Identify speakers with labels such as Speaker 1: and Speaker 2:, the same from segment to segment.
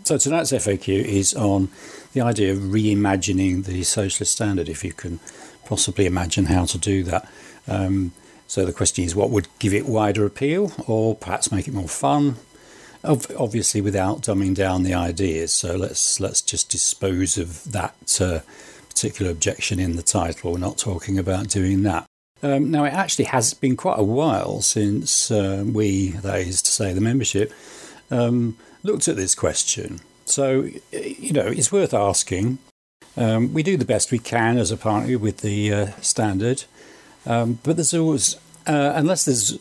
Speaker 1: So tonight's FAQ is on the idea of reimagining the socialist standard, if you can possibly imagine how to do that. So the question is, what would give it wider appeal, or perhaps make it more fun? Obviously, without dumbing down the ideas. So let's just dispose of that particular objection in the title. We're not talking about doing that. Now, it actually has been quite a while since we, that is to say the membership, looked at this question. So, it's worth asking. We do the best we can as a party with the standard, but there's always, unless there's,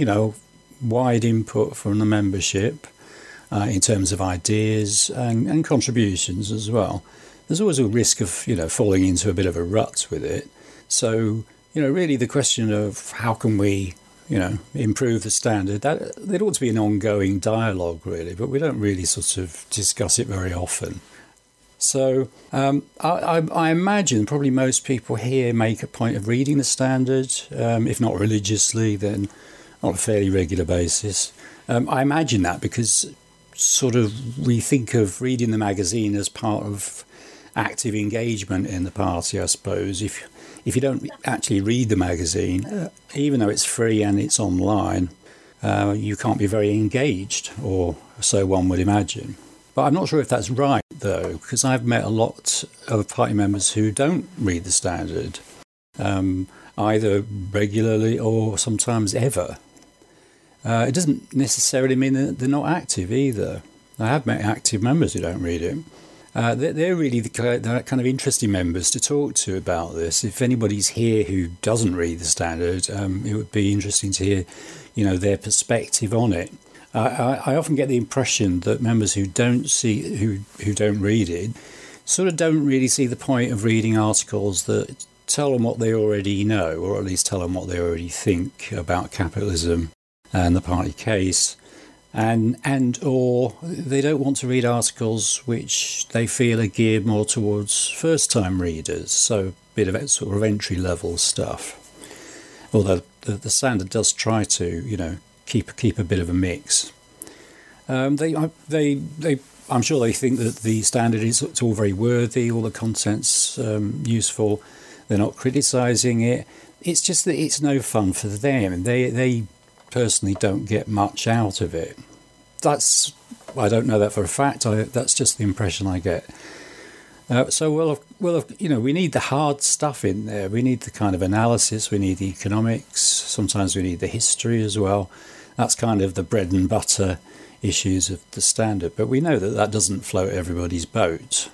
Speaker 1: wide input from the membership in terms of ideas and contributions as well, there's always a risk of, falling into a bit of a rut with it. So, really the question of how can we, improve the standard, that there ought to be an ongoing dialogue, really, but we don't really sort of discuss it very often. So I imagine probably most people here make a point of reading the standard, if not religiously, then on a fairly regular basis. I imagine that because sort of we think of reading the magazine as part of active engagement in the party, I suppose. If you don't actually read the magazine, even though it's free and it's online, you can't be very engaged, or so one would imagine. But I'm not sure if that's right, though, because I've met a lot of party members who don't read the standard, either regularly or sometimes ever. It doesn't necessarily mean that they're not active either. I have met active members who don't read it. They're really the kind of interesting members to talk to about this. If anybody's here who doesn't read the standard, it would be interesting to hear, their perspective on it. I often get the impression that members who don't read it sort of don't really see the point of reading articles that tell them what they already know, or at least tell them what they already think about capitalism and the party case. And or they don't want to read articles which they feel are geared more towards first-time readers, so a bit of sort of entry-level stuff. Although the standard does try to, keep a bit of a mix. I'm sure they think that the standard it's all very worthy, all the content's useful. They're not criticising it. It's just that it's no fun for them. They personally don't get much out of it. I don't know that for a fact. That's just the impression I get. So we need the hard stuff in there. We need the kind of analysis. We need the economics. Sometimes we need the history as well. That's kind of the bread and butter issues of the standard. But we know that doesn't float everybody's boat,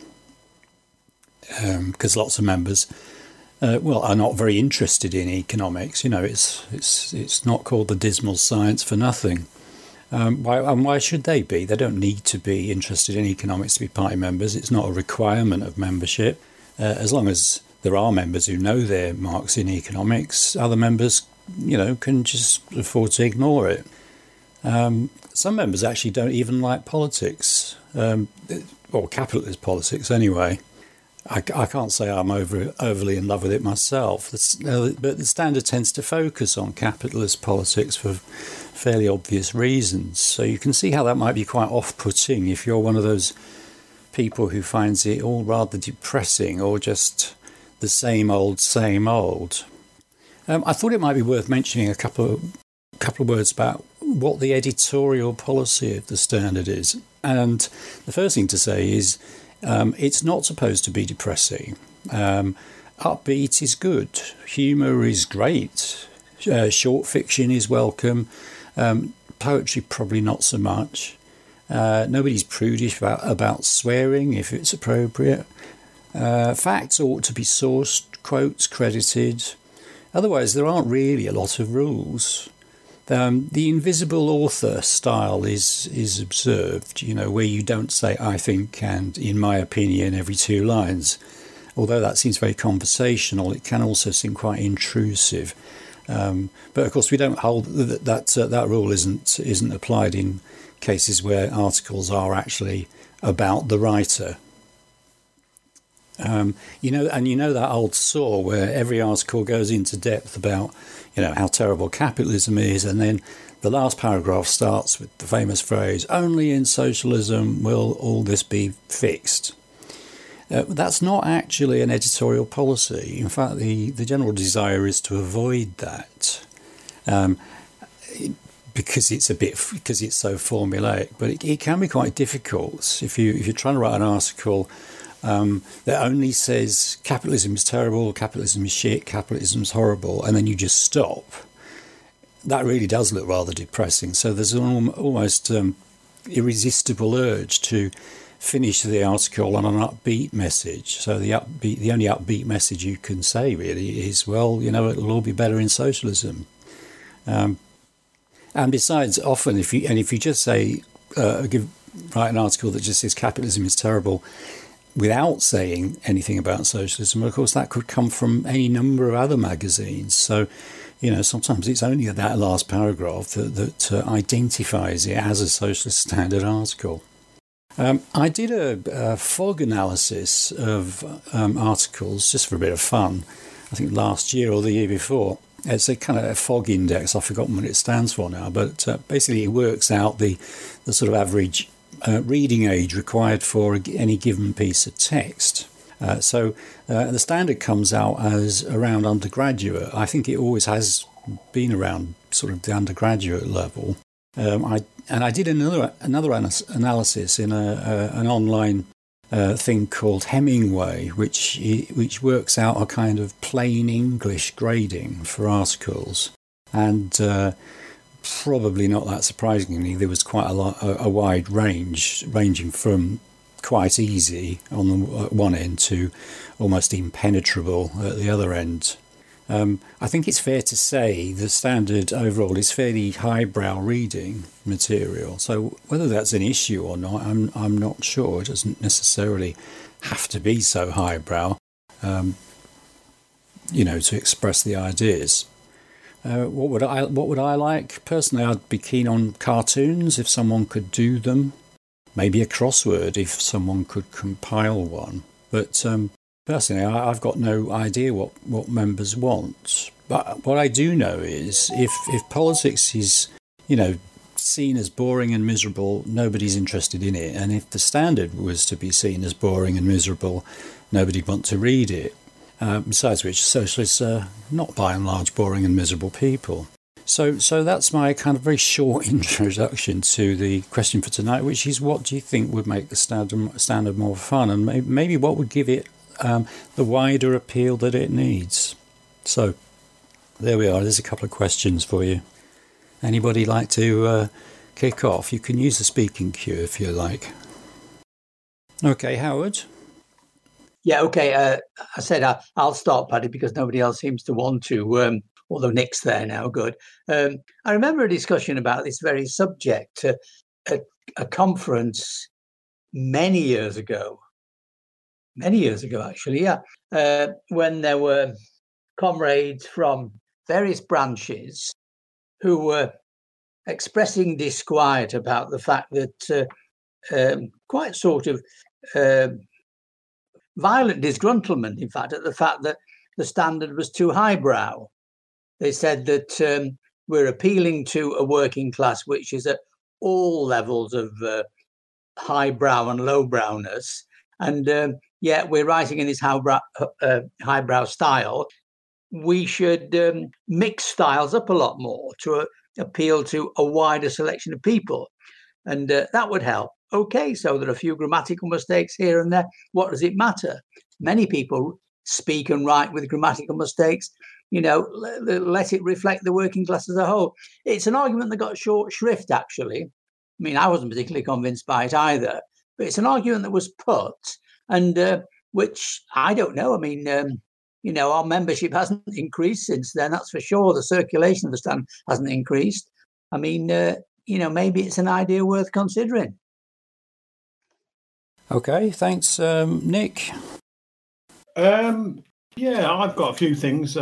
Speaker 1: because lots of members are not very interested in economics. It's not called the dismal science for nothing. Why should they be? They don't need to be interested in economics to be party members. It's not a requirement of membership. As long as there are members who know their marks in economics, other members, can just afford to ignore it. Some members actually don't even like politics, or capitalist politics anyway. I can't say I'm overly in love with it myself, but the standard tends to focus on capitalist politics for fairly obvious reasons. So you can see how that might be quite off-putting if you're one of those people who finds it all rather depressing or just the same old, same old. I thought it might be worth mentioning a couple of words about what the editorial policy of the standard is. And the first thing to say is it's not supposed to be depressing. Upbeat is good. Humour is great. Short fiction is welcome. Poetry probably not so much. Nobody's prudish about swearing if it's appropriate. Facts ought to be sourced, quotes credited. Otherwise, there aren't really a lot of rules. The invisible author style is observed, where you don't say "I think" and "in my opinion" every 2 lines. Although that seems very conversational, it can also seem quite intrusive. But of course, we don't hold that rule isn't applied in cases where articles are actually about the writer. That old saw where every article goes into depth about how terrible capitalism is, and then the last paragraph starts with the famous phrase, "Only in socialism will all this be fixed." That's not actually an editorial policy. In fact, the general desire is to avoid that. Because it's so formulaic, but it can be quite difficult if you're trying to write an article that only says capitalism is terrible, capitalism is shit, capitalism is horrible, and then you just stop. That really does look rather depressing. So there's an almost irresistible urge to finish the article on an upbeat message. So the only upbeat message you can say really is, well, it'll all be better in socialism. And besides, often if you just say write an article that just says capitalism is terrible without saying anything about socialism, of course that could come from any number of other magazines. So sometimes it's only that last paragraph that identifies it as a socialist standard article. I did a fog analysis of articles just for a bit of fun, I think last year or the year before. It's a kind of a fog index. I've forgotten what it stands for now, but basically it works out the sort of average reading age required for any given piece of text. So the standard comes out as around undergraduate. I think it always has been around sort of the undergraduate level. I did another analysis in an online thing called Hemingway, which works out a kind of plain English grading for articles, and probably not that surprisingly, there was quite a wide range, ranging from quite easy on the one end to almost impenetrable at the other end. I think it's fair to say the standard overall is fairly highbrow reading material. So whether that's an issue or not, I'm not sure. It doesn't necessarily have to be so highbrow, to express the ideas. What would I like? Personally, I'd be keen on cartoons if someone could do them. Maybe a crossword if someone could compile one. But personally, I've got no idea what members want. But what I do know is if politics is, seen as boring and miserable, nobody's interested in it. And if the standard was to be seen as boring and miserable, nobody'd want to read it. Besides which, socialists are not by and large boring and miserable people. So that's my kind of very short introduction to the question for tonight, which is, what do you think would make the standard more fun, and maybe what would give it the wider appeal that it needs? So there we are. There's a couple of questions for you. Anybody like to kick off? You can use the speaking cue if you like. Okay, Howard.
Speaker 2: Yeah, okay. I said I'll start, Paddy, because nobody else seems to want to. Although Nick's there now, good. I remember a discussion about this very subject at a conference many years ago, actually, yeah, when there were comrades from various branches who were expressing disquiet about the fact that quite sort of violent disgruntlement, in fact, at the fact that the standard was too highbrow. They said that we're appealing to a working class which is at all levels of highbrow and lowbrowness, and yet we're writing in this highbrow style. We should mix styles up a lot more to appeal to a wider selection of people, and that would help. Okay, so there are a few grammatical mistakes here and there. What does it matter? Many people speak and write with grammatical mistakes. Let it reflect the working class as a whole. It's an argument that got short shrift, actually. I mean, I wasn't particularly convinced by it either, but it's an argument that was put, and which I don't know. I mean, our membership hasn't increased since then, that's for sure. The circulation of the stand hasn't increased. I mean, maybe it's an idea worth considering.
Speaker 1: Okay, thanks, Nick.
Speaker 3: Yeah, I've got a few things.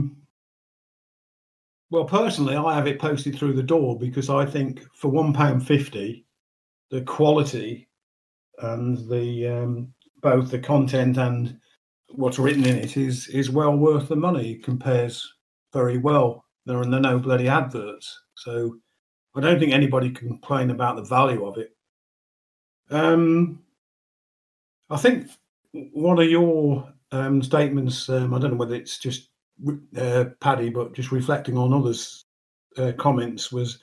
Speaker 3: Well, personally, I have it posted through the door because I think for £1.50, the quality and the both the content and what's written in it is well worth the money. It compares very well. There are no bloody adverts. So I don't think anybody can complain about the value of it. I think one of your statements, I don't know whether it's just Paddy, but just reflecting on others' comments, was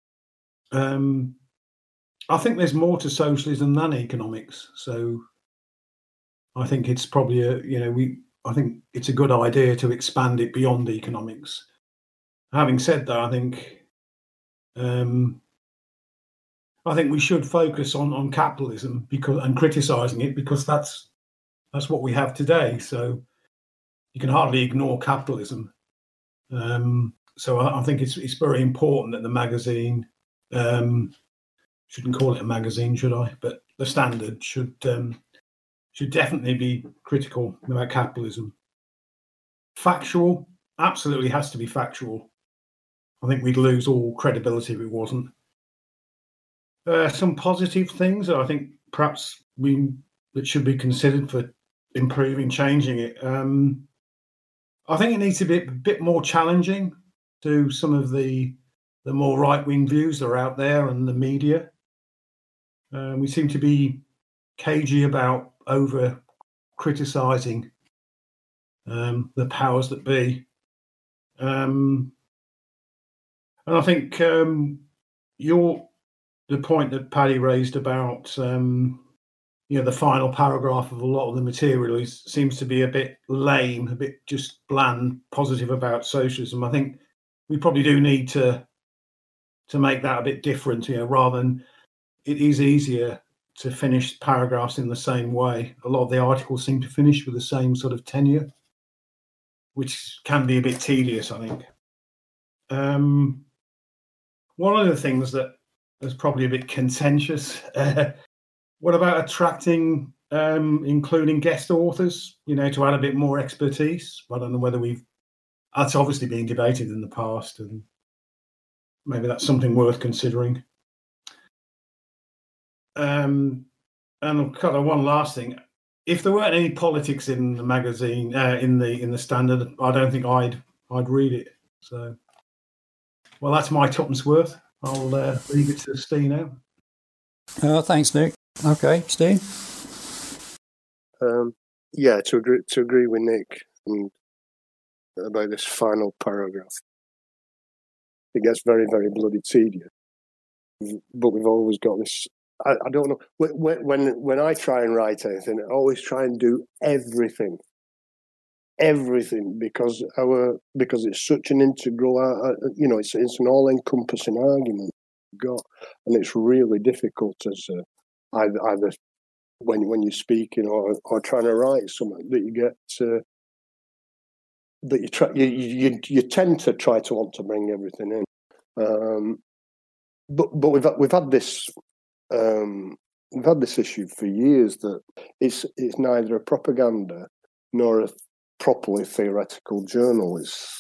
Speaker 3: I think there's more to socialism than economics. So I think it's probably I think it's a good idea to expand it beyond economics. Having said that, I think we should focus on capitalism and criticising it, because that's what we have today. So you can hardly ignore capitalism. So I think it's very important that the magazine, shouldn't call it a magazine, should I? But the Standard should definitely be critical about capitalism. Factual, absolutely has to be factual. I think we'd lose all credibility if it wasn't. Some positive things that I think perhaps that should be considered for improving, changing it. I think it needs to be a bit more challenging to some of the more right-wing views that are out there and the media. We seem to be cagey about over criticising the powers that be. And I think the point that Paddy raised about the final paragraph of a lot of the material seems to be a bit lame, a bit just bland, positive about socialism. I think we probably do need to make that a bit different, rather than, it is easier to finish paragraphs in the same way. A lot of the articles seem to finish with the same sort of tenure, which can be a bit tedious, I think. One of the things that is probably a bit contentious, what about attracting, including guest authors, to add a bit more expertise? I don't know whether that's obviously been debated in the past, and maybe that's something worth considering. And kind of one last thing: if there weren't any politics in the magazine, in the Standard, I don't think I'd read it. So, well, that's my tuppence worth. I'll leave it to Steve now.
Speaker 1: Thanks, Nick. Okay, Steve.
Speaker 4: Yeah, to agree with Nick about this final paragraph. It gets very, very bloody tedious. But we've always got this. I don't know, when I try and write anything, I always try and do everything because it's such an integral, it's an all-encompassing argument we've got, and it's really difficult as either when you're speaking or trying to write something that you get that you tend to try to want to bring everything in, but we've had this. We've had this issue for years that it's neither a propaganda nor a properly theoretical journal. It's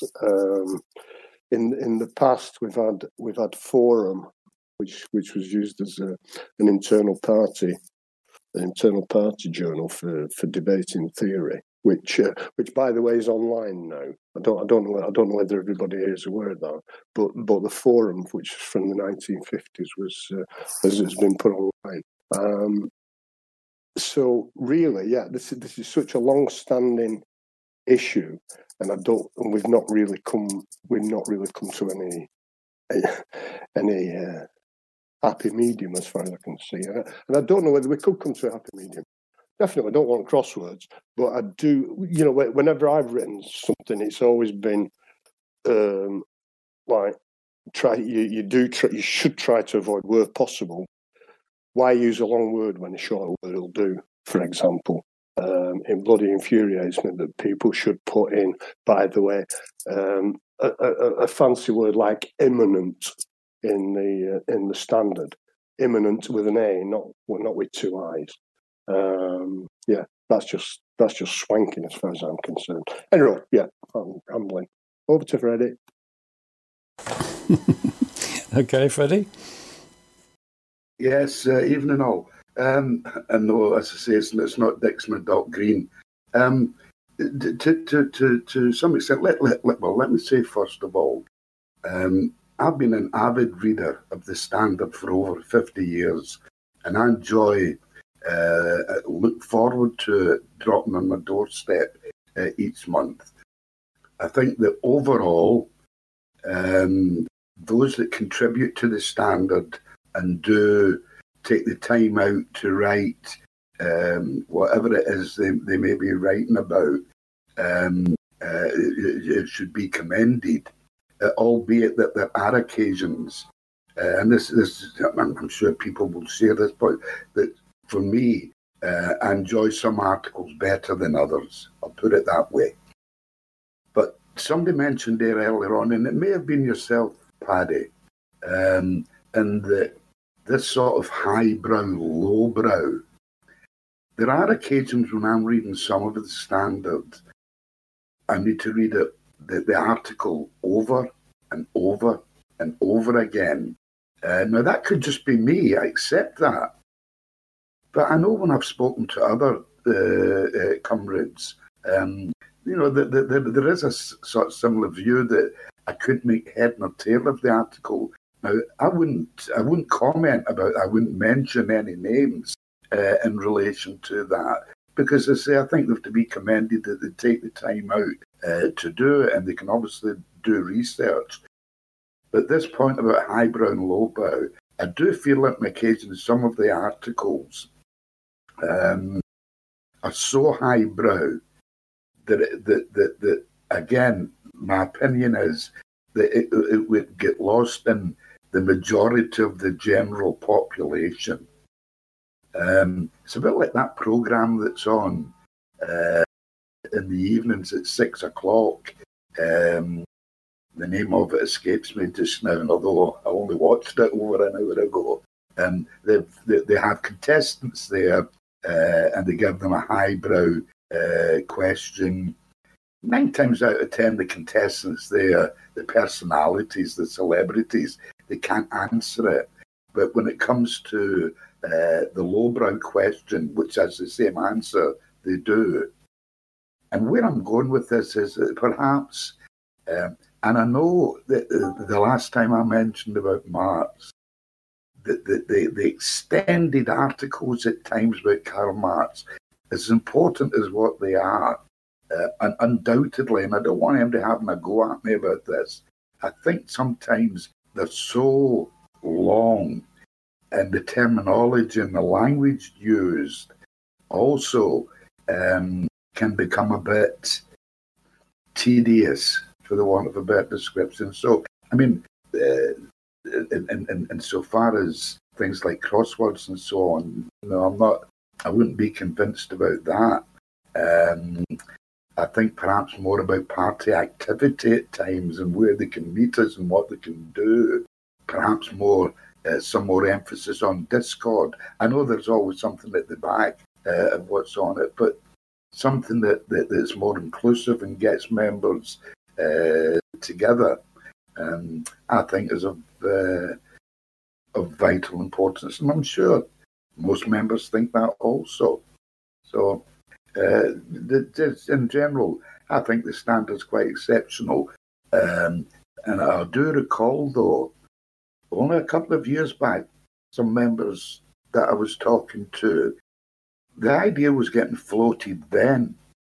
Speaker 4: in the past we've had Forum, which was used as an internal party journal for debating theory, which by the way is online now. I don't know whether everybody here is aware of that, but the Forum, which is from the 1950s, has been put online. So really, yeah, this is such a long-standing issue, and we've not really come to any happy medium as far as I can see, and I don't know whether we could come to a happy medium. Definitely don't want crosswords, but I do. Whenever I've written something, it's always been like you should try to avoid where possible. Why use a long word when a short word will do? For example, it bloody infuriates me that people should put in, by the way, a fancy word like imminent in the Standard. Imminent with an A, not with two I's. Yeah, that's just swanking as far as I'm concerned. Anyway, yeah, I'm rambling. Over to Freddie.
Speaker 1: Okay, Freddie.
Speaker 5: Yes, evening all. And no, as I say, it's not Dixon Green. To some extent, let me say first of all, I've been an avid reader of the Standard for over 50 years, and I look forward to it dropping on my doorstep each month. I think that overall, those that contribute to the Standard and do take the time out to write whatever it is they may be writing about, it should be commended, albeit that there are occasions, and this I'm sure people will share this point, that for me, I enjoy some articles better than others. I'll put it that way. But somebody mentioned there earlier on, and it may have been yourself, Paddy, and that this sort of highbrow, lowbrow. There are occasions when I'm reading some of the Standard, I need to read the article over and over and over again. Now, that could just be me. I accept that. But I know when I've spoken to other comrades, there is a sort of similar view that I couldn't make head nor tail of the article. Now, I wouldn't comment about it. I wouldn't mention any names in relation to that, because I think they have to be commended that they take the time out to do it, and they can obviously do research. But this point about highbrow and lowbrow, I do feel that on occasion some of the articles are so highbrow that again, my opinion is that it would get lost in the majority of the general population. It's a bit like that programme that's on in the evenings at 6 o'clock. The name of it escapes me just now, although I only watched it over an hour ago. They have contestants there, and they give them a highbrow question. 9 times out of 10, the contestants there, the personalities, the celebrities, they can't answer it. But when it comes to the lowbrow question, which has the same answer, they do. And where I'm going with this is that perhaps, and I know that the last time I mentioned about Marx, the extended articles at times about Karl Marx, as important as what they are, and undoubtedly, and I don't want him to have a go at me about this, I think sometimes they're so long, and the terminology and the language used also can become a bit tedious, for the want of a better description. So, I mean, in so far as things like crosswords and so on, I wouldn't be convinced about that. I think perhaps more about party activity at times and where they can meet us and what they can do. Perhaps more, some more emphasis on Discord. I know there's always something at the back of what's on it, but something that's more inclusive and gets members together, I think is of vital importance, and I'm sure most members think that also. So, in general, I think the Standard's quite exceptional. And I do recall, though, only a couple of years back, some members that I was talking to, the idea was getting floated then.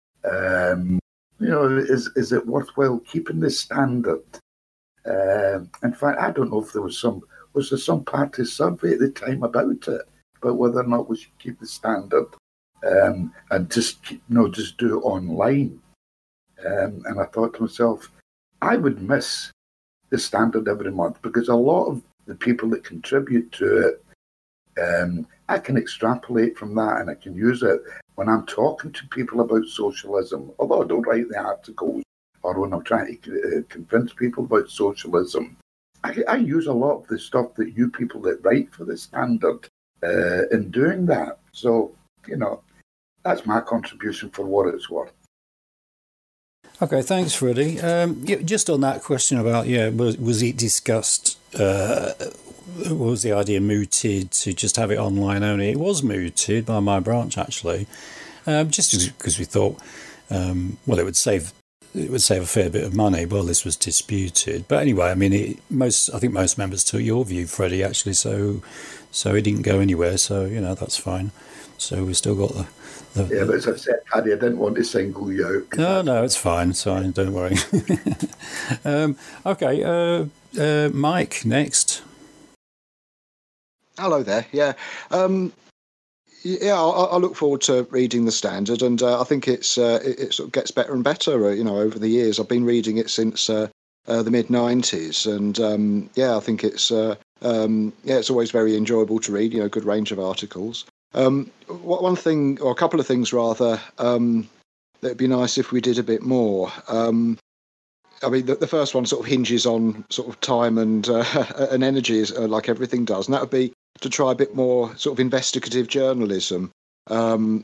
Speaker 5: Is it worthwhile keeping the Standard? In fact, I don't know if was there some party survey at the time about it, about whether or not we should keep the Standard and just do it online. And I thought to myself, I would miss the Standard every month, because a lot of the people that contribute to it, I can extrapolate from that, and I can use it when I'm talking to people about socialism, although I don't write the articles, or when I'm trying to convince people about socialism. I use a lot of the stuff that you people that write for the Standard in doing that. So, that's my contribution for what it's worth.
Speaker 1: Okay, thanks, Freddie. Just on that question about, was it discussed, was the idea mooted to just have it online only? It was mooted by my branch, actually, just because we thought, it would save it would save a fair bit of money. Well, this was disputed, but anyway, I mean, I think most members took your view, Freddie, actually. So it didn't go anywhere. So that's fine. So we've still got the
Speaker 5: but as I said, Paddy, I didn't want to single you out.
Speaker 1: No, it's fine. It's fine. Don't worry. Okay, Mike, next.
Speaker 6: Hello there. Yeah. I look forward to reading the Standard, and I think it sort of gets better and better. Over the years, I've been reading it since the mid-90s, and I think it's always very enjoyable to read. Good range of articles. One thing, or a couple of things rather, that'd be nice if we did a bit more. I mean, the first one sort of hinges on sort of time and energy, like everything does, and that would be to try a bit more sort of investigative journalism. I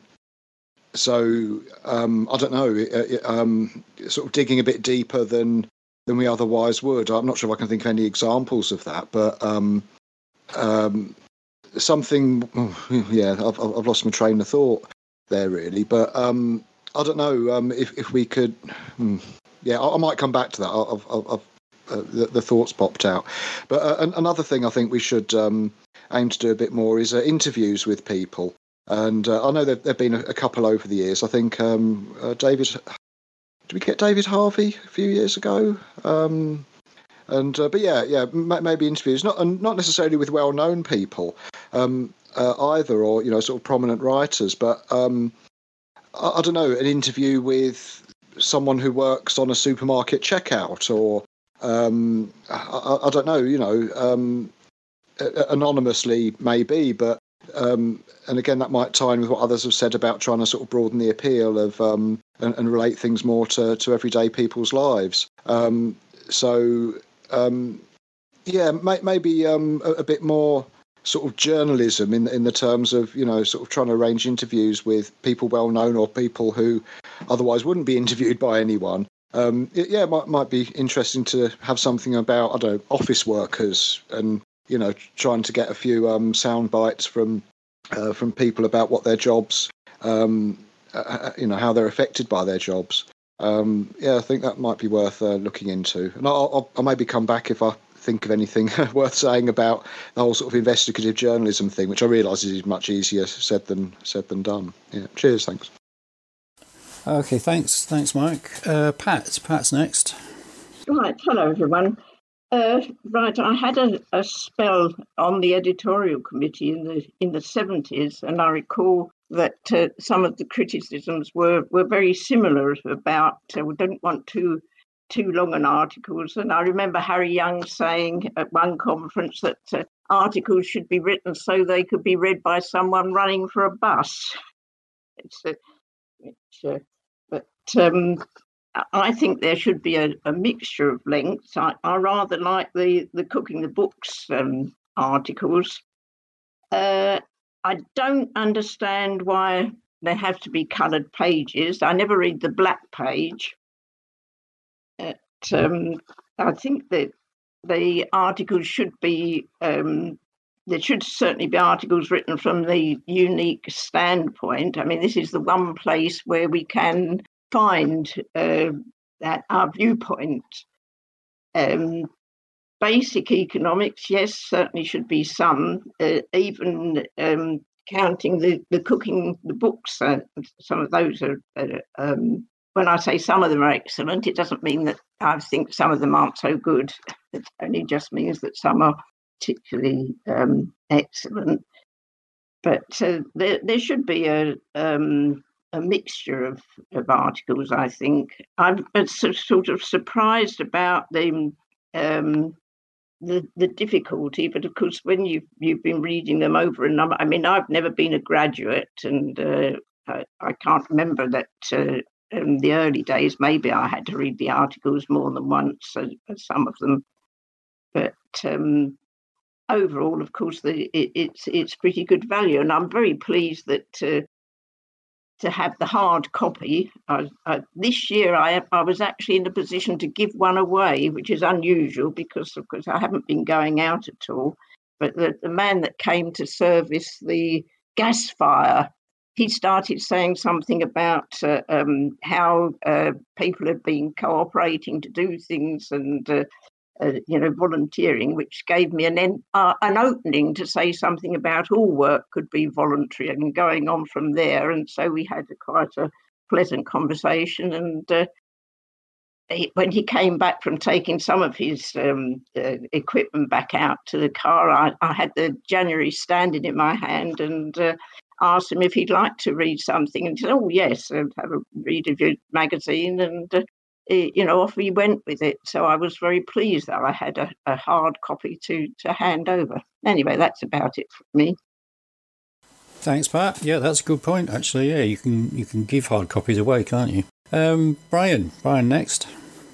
Speaker 6: don't know, sort of digging a bit deeper than we otherwise would. I'm not sure if I can think of any examples of that, but something. I've lost my train of thought there, really. But I don't know if we could. I might come back to that. The thoughts popped out. But another thing I think we should aim to do a bit more is interviews with people. And I know there've been a couple over the years. I think David. Did we get David Harvey a few years ago? Maybe interviews, not necessarily with well-known people either, or sort of prominent writers, but I don't know, an interview with someone who works on a supermarket checkout, or I don't know, anonymously maybe, but and again that might tie in with what others have said about trying to sort of broaden the appeal of and relate things more to everyday people's lives. Maybe a bit more sort of journalism in the terms of sort of trying to arrange interviews with people well known or people who otherwise wouldn't be interviewed by anyone. It might be interesting to have something about, I don't know, office workers, and trying to get a few sound bites from people about what their jobs, how they're affected by their jobs. I think that might be worth looking into, and I'll maybe come back if I think of anything worth saying about the whole sort of investigative journalism thing, which I realise is much easier said than done. Yeah. Cheers. Thanks.
Speaker 1: Okay. Thanks, Mike. Pat's next.
Speaker 7: Right. Hello, everyone. Right. I had a spell on the editorial committee in the 70s, and I recall that some of the criticisms were very similar about we don't want too long an articles. And I remember Harry Young saying at one conference that articles should be written so they could be read by someone running for a bus. I think there should be a mixture of lengths. I rather like the Cooking the Books articles. I don't understand why they have to be coloured pages. I never read the black page. I think that the articles should be, there should certainly be articles written from the unique standpoint. I mean, this is the one place where we can find that our viewpoint. Basic economics, yes, certainly should be some, even counting the Cooking the Books. Some of those are, when I say some of them are excellent, it doesn't mean that I think some of them aren't so good. It only just means that some are particularly excellent. But there should be a mixture of articles, I think. I'm sort of surprised about the difficulty, but of course, when you've been reading them over a number, I mean, I've never been a graduate, and I can't remember that in the early days, maybe I had to read the articles more than once, some of them. But overall, of course, it's pretty good value, and I'm very pleased that to have the hard copy. This year, I was actually in a position to give one away, which is unusual because, of course, I haven't been going out at all. But the man that came to service the gas fire he started saying something about how people had been cooperating to do things and volunteering, which gave me an opening to say something about all work could be voluntary and going on from there. And so we had quite a pleasant conversation. And when he came back from taking some of his equipment back out to the car, I had the January Standard in my hand and asked him if he'd like to read something. And he said, "Oh, yes, have a read of your magazine." And off he went with it. So I was very pleased that I had a hard copy to hand over. Anyway, that's about it for me.
Speaker 1: Thanks, Pat. Yeah, that's a good point, actually. Yeah, you can give hard copies away, can't you? Brian next.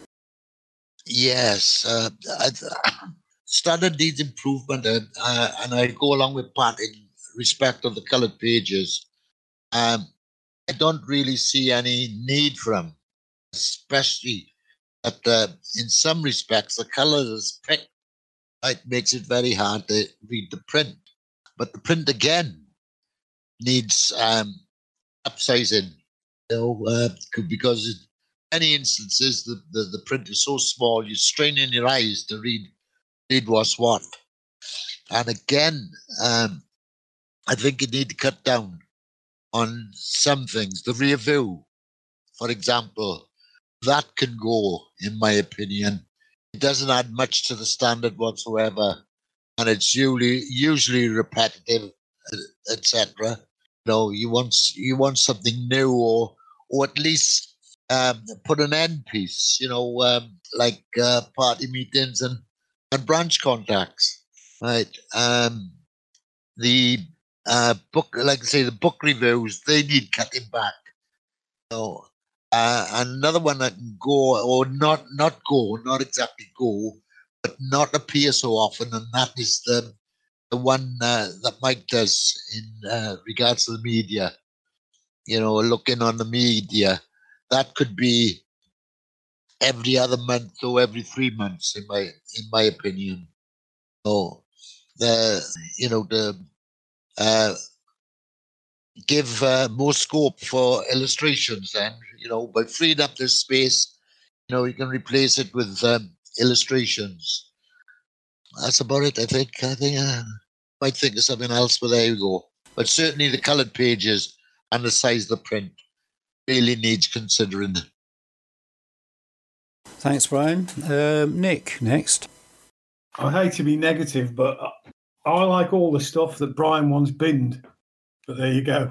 Speaker 8: Yes, standard needs improvement, and I go along with Pat in respect of the coloured pages. I don't really see any need for them, especially that in some respects the colour is picked. It makes it very hard to read the print, but the print again needs upsizing, because in many instances the print is so small you're straining your eyes to read what's what. And again, I think you need to cut down on some things. The rear view, for example, that can go, in my opinion. It doesn't add much to the standard whatsoever, and it's usually repetitive, etc. You want something new, or at least put an end piece. Like party meetings and branch contacts, right? The book, like I say, the book reviews, they need cutting back. Another one that can go, or not exactly go, but not appear so often, and that is the one that Mike does in regards to the media. Looking on the media, that could be every other month or every 3 months, in my opinion. Give more scope for illustrations. Then by freeing up this space, you can replace it with illustrations. That's about it. I think might think of something else, but there you go. But certainly the coloured pages and the size of the print really needs considering.
Speaker 1: Thanks, Brian. Nick, next.
Speaker 3: I hate to be negative, but I like all the stuff that Brian once binned. But there you go.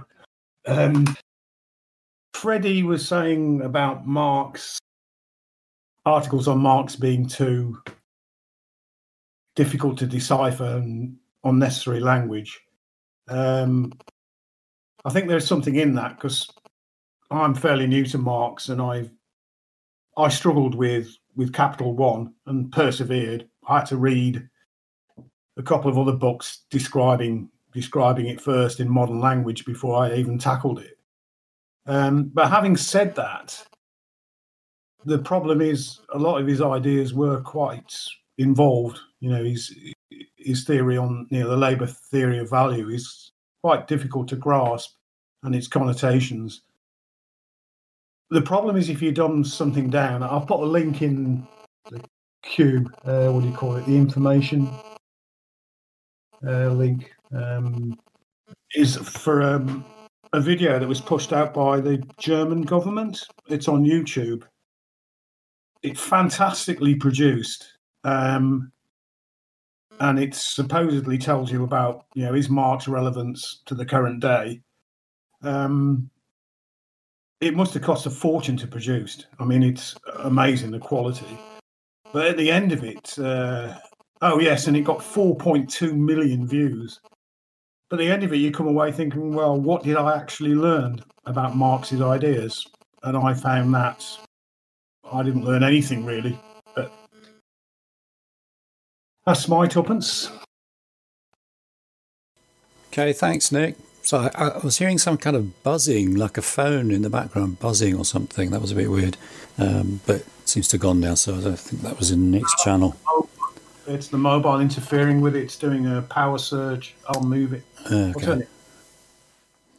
Speaker 3: Freddie was saying about Marx, articles on Marx being too difficult to decipher and unnecessary language. I think there's something in that, because I'm fairly new to Marx, and I struggled with Capital One and persevered. I had to read a couple of other books describing it first in modern language before I even tackled it. But having said that, the problem is a lot of his ideas were quite involved. His theory on the Labour theory of value is quite difficult to grasp, and its connotations. The problem is if you dumb something down. I'll put a link in the cube. What do you call it? The information link is for a video that was pushed out by the German government. It's on YouTube. It's fantastically produced. And it supposedly tells you about, is Marx relevance to the current day? It must have cost a fortune to produce. I mean, it's amazing, the quality. But at the end of it, and it got 4.2 million views. But at the end of it, you come away thinking, well, what did I actually learn about Marx's ideas? And I found that I didn't learn anything, really. But that's my tuppence.
Speaker 1: Okay, thanks, Nick. So I was hearing some kind of buzzing, like a phone in the background buzzing or something. That was a bit weird, but it seems to have gone now, so I don't think that was in Nick's channel.
Speaker 3: It's the mobile interfering with it. It's doing a power surge. I'll move it.
Speaker 1: Okay.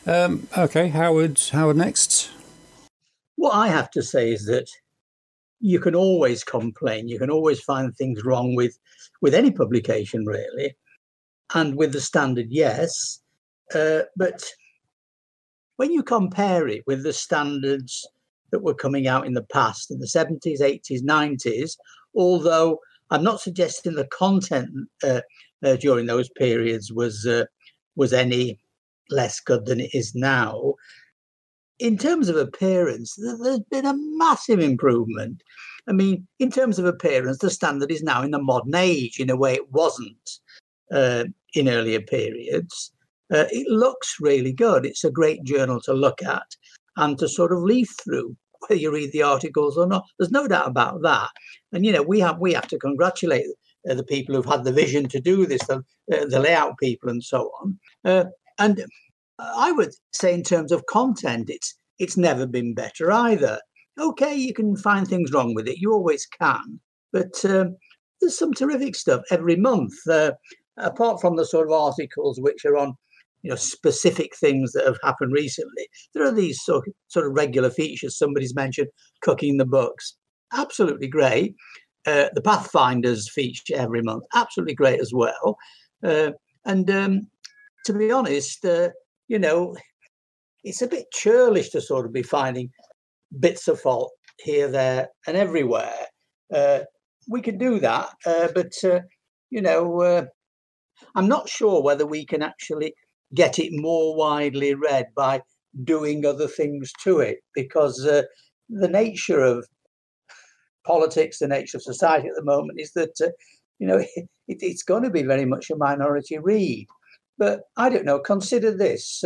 Speaker 1: Okay, Howard next.
Speaker 2: What I have to say is that you can always complain. You can always find things wrong with any publication, really. And with the Standard, yes. But when you compare it with the standards that were coming out in the past, in the 70s, 80s, 90s, although I'm not suggesting the content during those periods was any less good than it is now. In terms of appearance, there's been a massive improvement. I mean, in terms of appearance, the Standard is now in the modern age in a way it wasn't in earlier periods. It looks really good. It's a great journal to look at and to sort of leaf through, whether you read the articles or not. There's no doubt about that. And, you know, we have to congratulate the people who've had the vision to do this, the layout people and so on. And I would say in terms of content, it's never been better either. Okay, you can find things wrong with it. You always can. But there's some terrific stuff every month, apart from the sort of articles which are on, you know, specific things that have happened recently. There are these sort of regular features. Somebody's mentioned Cooking the Books. Absolutely great. The Pathfinders feature every month. Absolutely great as well. And to be honest, you know, it's a bit churlish to sort of be finding bits of fault here, there, and everywhere. We can do that, but, you know, I'm not sure whether we can actually get it more widely read by doing other things to it, because the nature of politics, the nature of society at the moment is that, you know, it's going to be very much a minority read. But I don't know, consider this.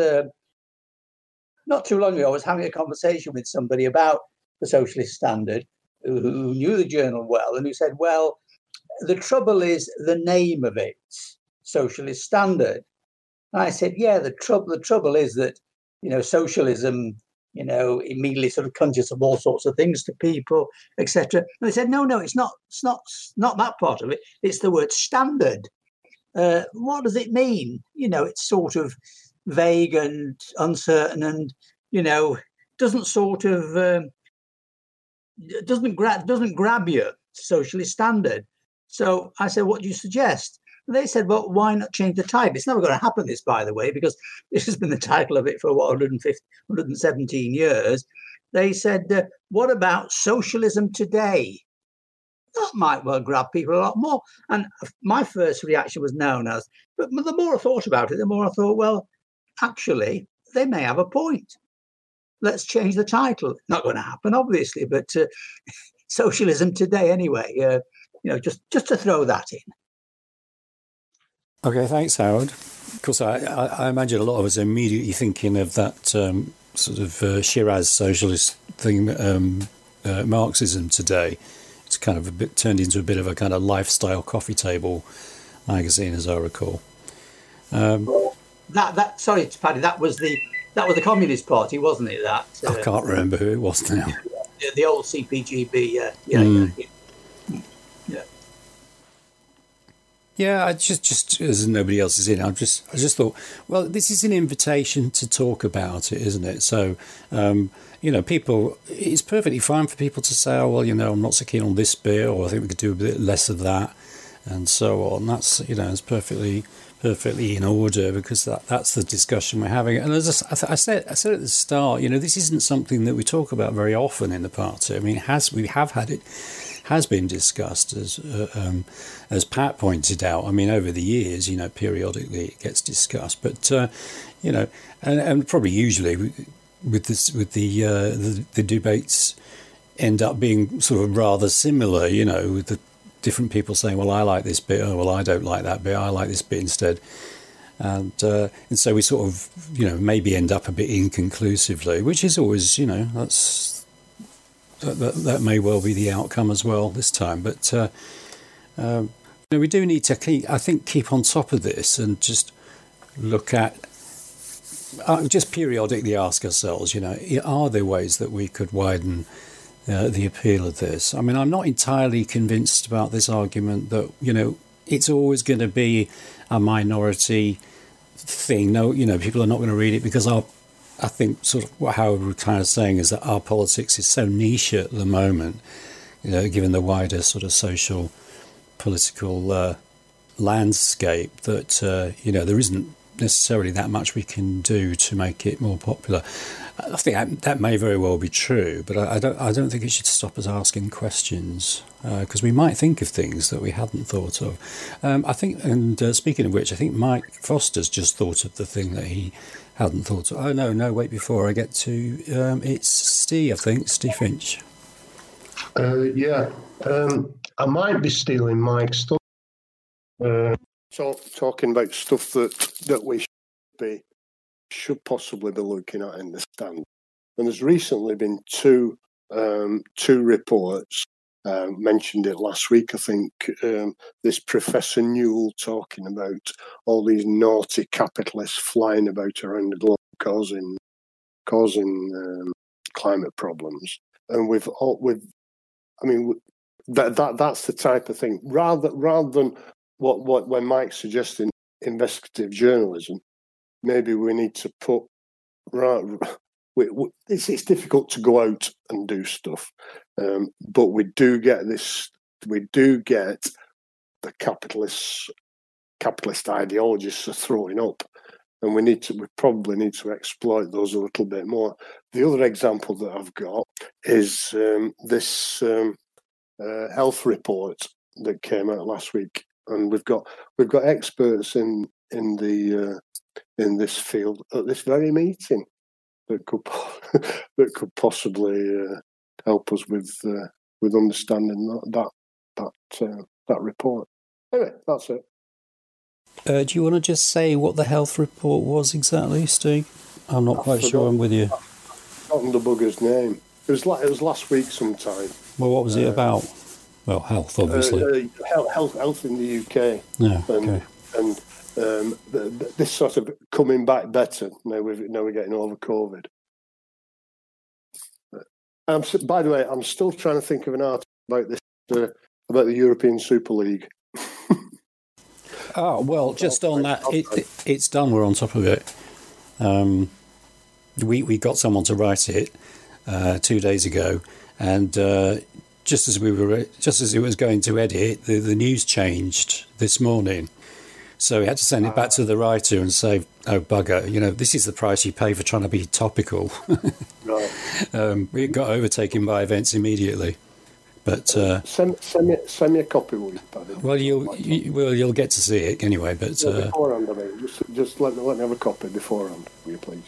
Speaker 2: Not too long ago, I was having a conversation with somebody about the Socialist Standard who knew the journal well, and who said, well, the trouble is the name of it, Socialist Standard. And I said, yeah, the trouble is that, you know, socialism, you know, immediately sort of conjures up all sorts of things to people, etc. And they said, no, it's not that part of it. It's the word standard. What does it mean? You know, it's sort of vague and uncertain, and, you know, doesn't sort of doesn't grab you. Socialist Standard. So I said, what do you suggest? And they said, well, why not change the type? It's never going to happen, this, by the way, because this has been the title of it for 117 years. They said, what about Socialism Today? That might well grab people a lot more. And my first reaction was no. But the more I thought about it, the more I thought, well, actually, they may have a point. Let's change the title. Not going to happen, obviously, but Socialism Today anyway. You know, just to throw that in.
Speaker 1: Okay, thanks, Howard. Of course, I imagine a lot of us are immediately thinking of that sort of Shiraz socialist thing, Marxism Today. It's kind of a bit turned into a bit of a kind of lifestyle coffee table magazine, as I recall.
Speaker 2: Sorry, Paddy, that was the Communist Party, wasn't it? That
Speaker 1: I can't remember who it was now.
Speaker 2: The old CPGB,
Speaker 1: Yeah, I just as nobody else is in, I just thought, well, this is an invitation to talk about it, isn't it? So, you know, people, it's perfectly fine for people to say, oh, well, you know, I'm not so keen on this bit, or I think we could do a bit less of that, and so on. That's, you know, it's perfectly in order, because that's the discussion we're having. And as I said at the start, you know, this isn't something that we talk about very often in the party. I mean, we have had it. Has been discussed, as Pat pointed out. I mean, over the years, you know, periodically it gets discussed, but you know, and probably usually with the debates end up being sort of rather similar. You know, with the different people saying, "Well, I like this bit," "Oh, well, I don't like that bit. I like this bit instead." And so we sort of, you know, maybe end up a bit inconclusively, which is always, you know, that may well be the outcome as well this time. But you know, we do need to keep on top of this and just look at, just periodically ask ourselves, you know, are there ways that we could widen the appeal of this? I mean, I'm not entirely convinced about this argument that, you know, it's always going to be a minority thing. No, you know, people are not going to read it because our I think sort of what Howard was kind of saying is that our politics is so niche at the moment, given the wider sort of social, political landscape, that there isn't necessarily that much we can do to make it more popular. I think that may very well be true, but I don't think it should stop us asking questions, because we might think of things that we hadn't thought of. I think, and speaking of which, I think Mike Foster's just thought of the thing that he hadn't thought of. Oh no! Wait, before I get to it's Steve. I think Steve Finch.
Speaker 4: I might be stealing Mike's stuff. Talking about stuff that we should possibly be looking at in the stand. And there's recently been two reports. Mentioned it last week, I think. This Professor Newell talking about all these naughty capitalists flying about around the globe causing climate problems, and that's the type of thing. Rather than what when Mike's suggesting investigative journalism, maybe we need to put it's difficult to go out and do stuff, but we do get the capitalist ideologists are throwing up, and we probably need to exploit those a little bit more. The other example that I've got is this health report that came out last week, and we've got experts in this field at this very meeting that could possibly help us with understanding that report. Anyway, that's it.
Speaker 1: Do you want to just say what the health report was exactly, Steve? I'm not quite sure I'm with you.
Speaker 4: I've forgotten the bugger's name. It was last week sometime.
Speaker 1: Well, what was it about? Well, health, obviously.
Speaker 4: Health in the UK.
Speaker 1: Yeah, okay.
Speaker 4: And this sort of coming back better now we're getting over COVID. By the way, I'm still trying to think of an article about this about the European Super League.
Speaker 1: Oh well, just on that, it's done. We're on top of it. We got someone to write it 2 days ago, and just as it was going to edit, the news changed this morning. So we had to send it back to the writer and say, "Oh bugger! This is the price you pay for trying to be topical." Right. We got overtaken by events immediately. But
Speaker 4: send me a copy, will you, Paddy?
Speaker 1: Well, you'll get to see it anyway. But
Speaker 4: beforehand, I mean, just let me have a copy beforehand, will you please?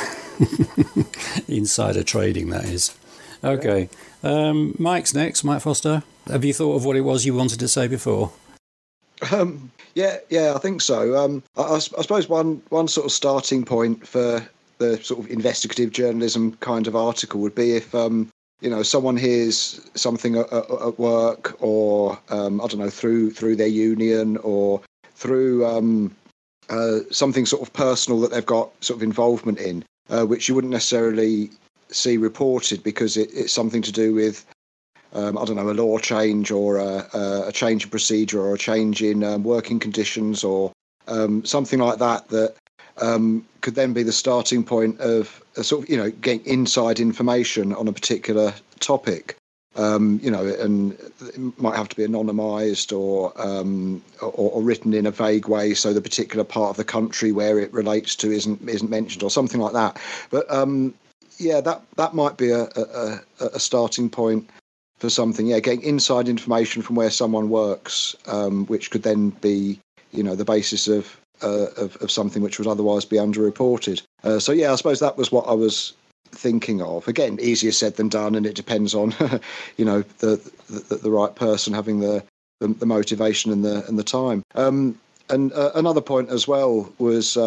Speaker 1: Insider trading, that is. Okay, Mike's next. Mike Foster. Have you thought of what it was you wanted to say before?
Speaker 6: Yeah, I think so. I suppose one sort of starting point for the sort of investigative journalism kind of article would be if someone hears something at work, or I don't know, through their union, or through something sort of personal that they've got sort of involvement in, which you wouldn't necessarily see reported because it's something to do with I don't know, a law change, or a change in procedure, or a change in working conditions, or something like that could then be the starting point of sort of, getting inside information on a particular topic. And it might have to be anonymised or written in a vague way, so the particular part of the country where it relates to isn't mentioned, or something like that. But that might be a starting point for something. Yeah, getting inside information from where someone works, which could then be, the basis of something which would otherwise be underreported. I suppose that was what I was thinking of. Again, easier said than done, and it depends on the right person having the motivation and the time. And another point as well was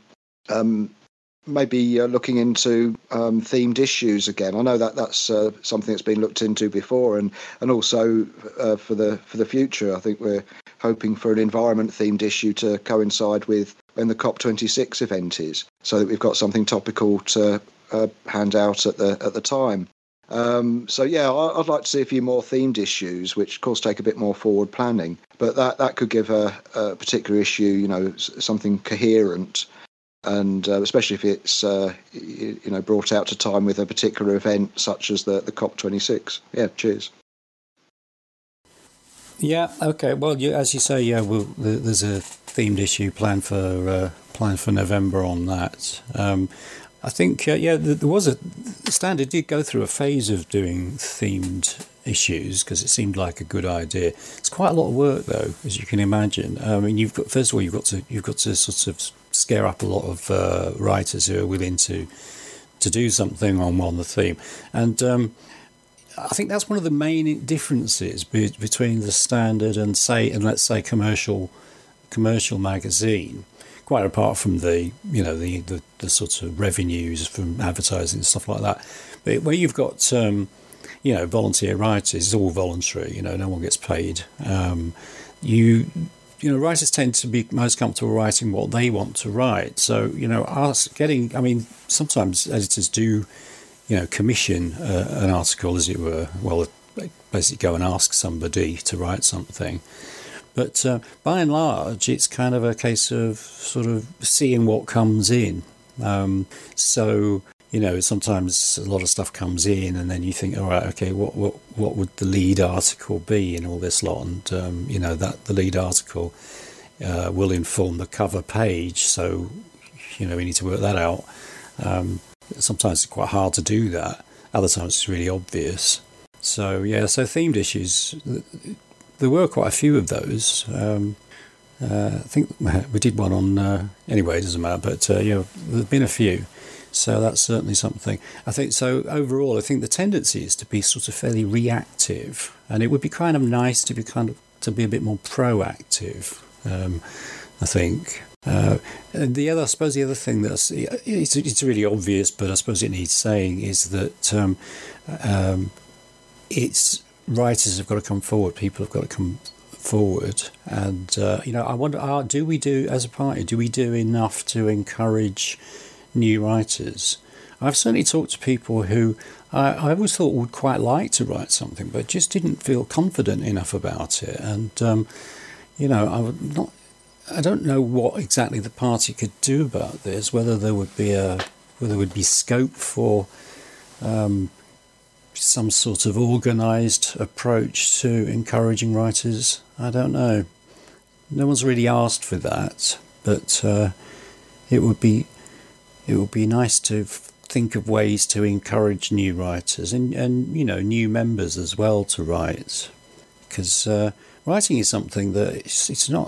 Speaker 6: maybe looking into themed issues again. I know that's something that's been looked into before, and also for the future. I think we're hoping for an environment themed issue to coincide with when the COP26 event is, so that we've got something topical to hand out at the time. I'd like to see a few more themed issues, which of course take a bit more forward planning, but that could give a particular issue, something coherent. and especially if it's brought out to time with a particular event such as the COP26. Yeah, cheers.
Speaker 1: Yeah. Okay. Well, as you say, there's a themed issue planned for November on that. I think there was the Standard did go through a phase of doing themed issues because it seemed like a good idea. It's quite a lot of work though, as you can imagine. I mean, you've got to sort of scare up a lot of writers who are willing to do something on the theme, and I think that's one of the main differences between the Standard and let's say commercial magazine. Quite apart from the sort of revenues from advertising and stuff like that, but where you've got volunteer writers, it's all voluntary. No one gets paid. Writers tend to be most comfortable writing what they want to write. So sometimes editors do commission an article, as it were. Well, they basically go and ask somebody to write something. But by and large, it's kind of a case of sort of seeing what comes in. Sometimes a lot of stuff comes in, and then you think, all right, okay, what would the lead article be in all this lot? And that the lead article will inform the cover page. So we need to work that out. Sometimes it's quite hard to do that. Other times it's really obvious. So themed issues. There were quite a few of those. I think we did one on... anyway, it doesn't matter. But, there's been a few. So that's certainly something. I think so. Overall, I think the tendency is to be sort of fairly reactive. And it would be kind of nice to be a bit more proactive, I think. And the other thing that's... It's really obvious, but I suppose it needs saying, is that it's... writers have got to come forward, people have got to come forward, and I wonder, as a party, do we do enough to encourage new writers? I've certainly talked to people who I always thought would quite like to write something, but just didn't feel confident enough about it, and I don't know what exactly the party could do about this, whether there would be scope for some sort of organised approach to encouraging writers. I don't know. No one's really asked for that, but it would be nice to think of ways to encourage new writers and new members as well to write, because writing is something that it's not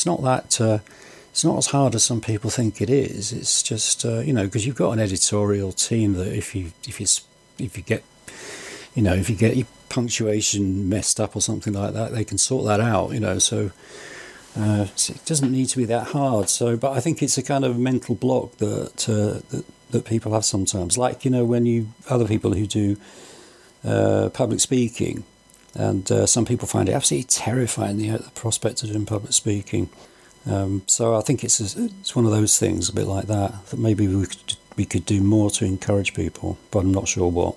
Speaker 1: as hard as some people think it is. It's just because you've got an editorial team that if you get your punctuation messed up or something like that, they can sort that out, so it doesn't need to be that hard. So, but I think it's a kind of mental block that people have sometimes, like, when other people who do public speaking, and some people find it absolutely terrifying, the prospect of doing public speaking. So I think it's one of those things, a bit like that maybe we could do more to encourage people, but I'm not sure what.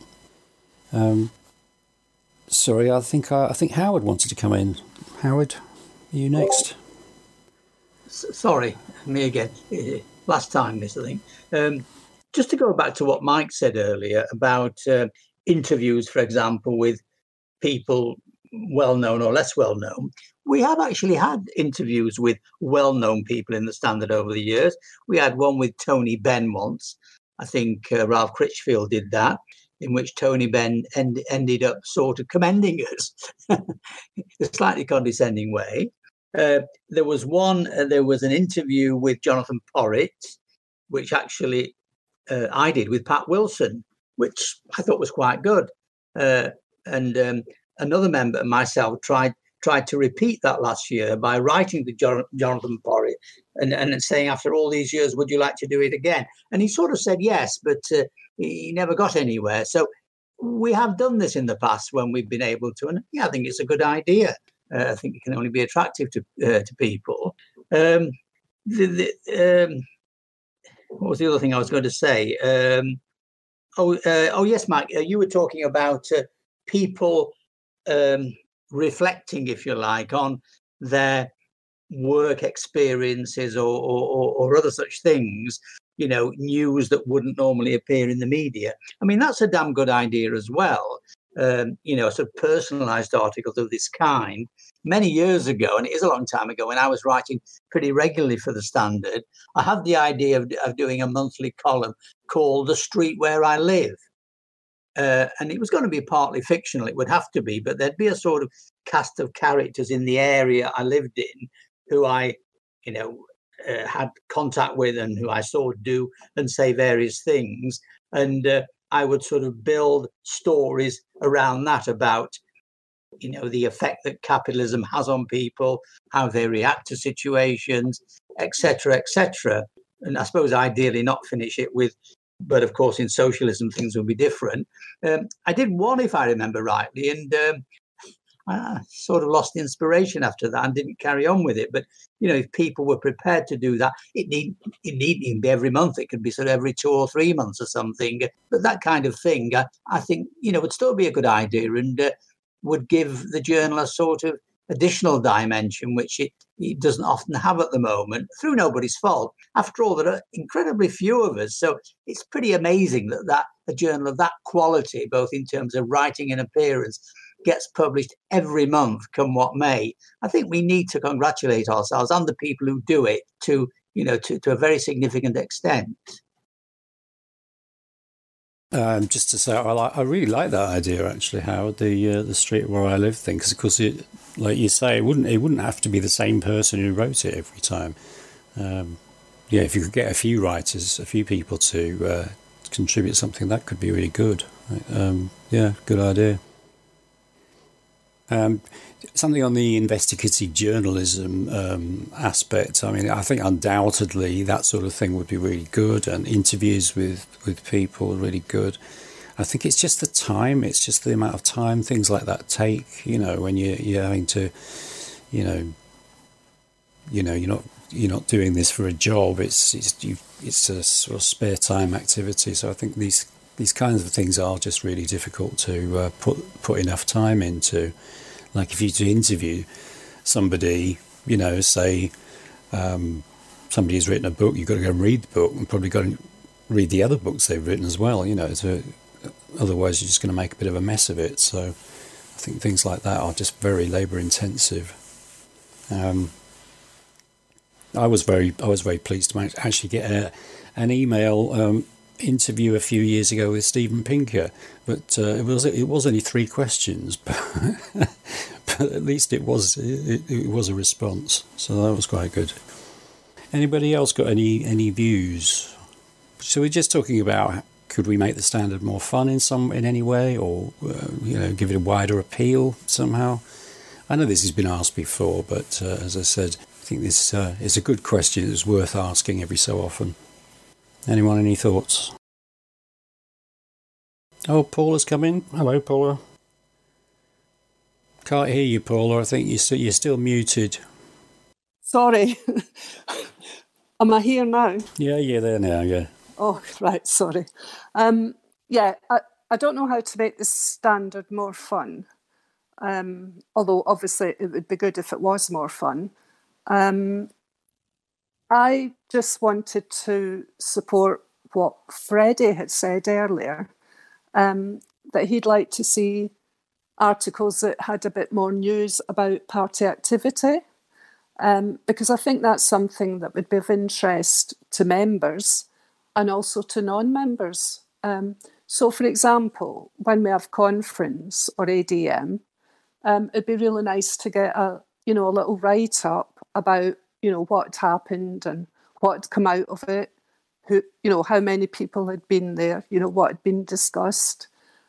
Speaker 1: Sorry, I think Howard wanted to come in. Howard, are you next?
Speaker 2: Sorry, me again. Last time, this thing. Just to go back to what Mike said earlier about interviews, for example, with people well-known or less well-known. We have actually had interviews with well-known people in the Standard over the years. We had one with Tony Benn once. I think Ralph Critchfield did that, in which Tony Benn ended up sort of commending us in a slightly condescending way. There was an interview with Jonathan Porritt, which actually I did with Pat Wilson, which I thought was quite good. And another member and myself tried to repeat that last year by writing to Jonathan Porritt and saying, after all these years, would you like to do it again? And he sort of said yes, but he never got anywhere. So we have done this in the past when we've been able to, and I think it's a good idea. I think it can only be attractive to people. What was the other thing I was going to say? Yes, Mike, you were talking about people reflecting, if you like, on their work experiences or other such things news that wouldn't normally appear in the media. I mean, that's a damn good idea as well. Sort of personalised articles of this kind. Many years ago, and it is a long time ago, when I was writing pretty regularly for the Standard, I had the idea of doing a monthly column called The Street Where I Live. And it was going to be partly fictional, it would have to be, but there'd be a sort of cast of characters in the area I lived in who I, had contact with and who I saw do and say various things. And I would sort of build stories around that about, the effect that capitalism has on people, how they react to situations, etc., etc. And I suppose ideally not finish it with, but of course in socialism things will be different. I did one, if I remember rightly, and I sort of lost inspiration after that and didn't carry on with it. But, if people were prepared to do that, it needn't even be every month. It could be sort of every 2 or 3 months or something. But that kind of thing, I think, would still be a good idea and would give the journal a sort of additional dimension, which it doesn't often have at the moment, through nobody's fault. After all, there are incredibly few of us. So it's pretty amazing that a journal of that quality, both in terms of writing and appearance, gets published every month, come what may. I think we need to congratulate ourselves and the people who do it to a very significant extent.
Speaker 1: Just to say, I really like that idea actually, Howard, the Street Where I Live thing, because of course, like you say, it wouldn't have to be the same person who wrote it every time. If you could get a few people to contribute something, that could be really good. Good idea. Something on the investigative journalism aspect. I mean, I think undoubtedly that sort of thing would be really good, and interviews with people are really good. I think it's just the time. It's just the amount of time things like that take. When you're having to, you're not doing this for a job. It's a sort of spare time activity. So I think these kinds of things are just really difficult to put enough time into. Like if you to interview somebody, say somebody who's written a book, you've got to go and read the book and probably got to read the other books they've written as well, otherwise you're just going to make a bit of a mess of it. So I think things like that are just very labour intensive. I was very pleased to actually get an email interview a few years ago with Steven Pinker, but it was only 3 questions, but at least it was a response, so that was quite good. Anybody else got any views? So we're just talking about, could we make the Standard more fun in any way, or give it a wider appeal somehow? I know this has been asked before, but as I said, I think this is a good question. It's worth asking every so often. Anyone, any thoughts? Oh, Paula's come in. Hello, Paula. Can't hear you, Paula. I think you're still muted.
Speaker 9: Sorry. Am I here now?
Speaker 1: Yeah, you're there now, yeah.
Speaker 9: Oh, right, sorry. I don't know how to make the Standard more fun, although obviously it would be good if it was more fun. I just wanted to support what Freddie had said earlier, that he'd like to see articles that had a bit more news about party activity, because I think that's something that would be of interest to members and also to non-members. So, for example, when we have conference or ADM, it'd be really nice to get a little write-up about what happened and what had come out of it, how many people had been there, what had been discussed.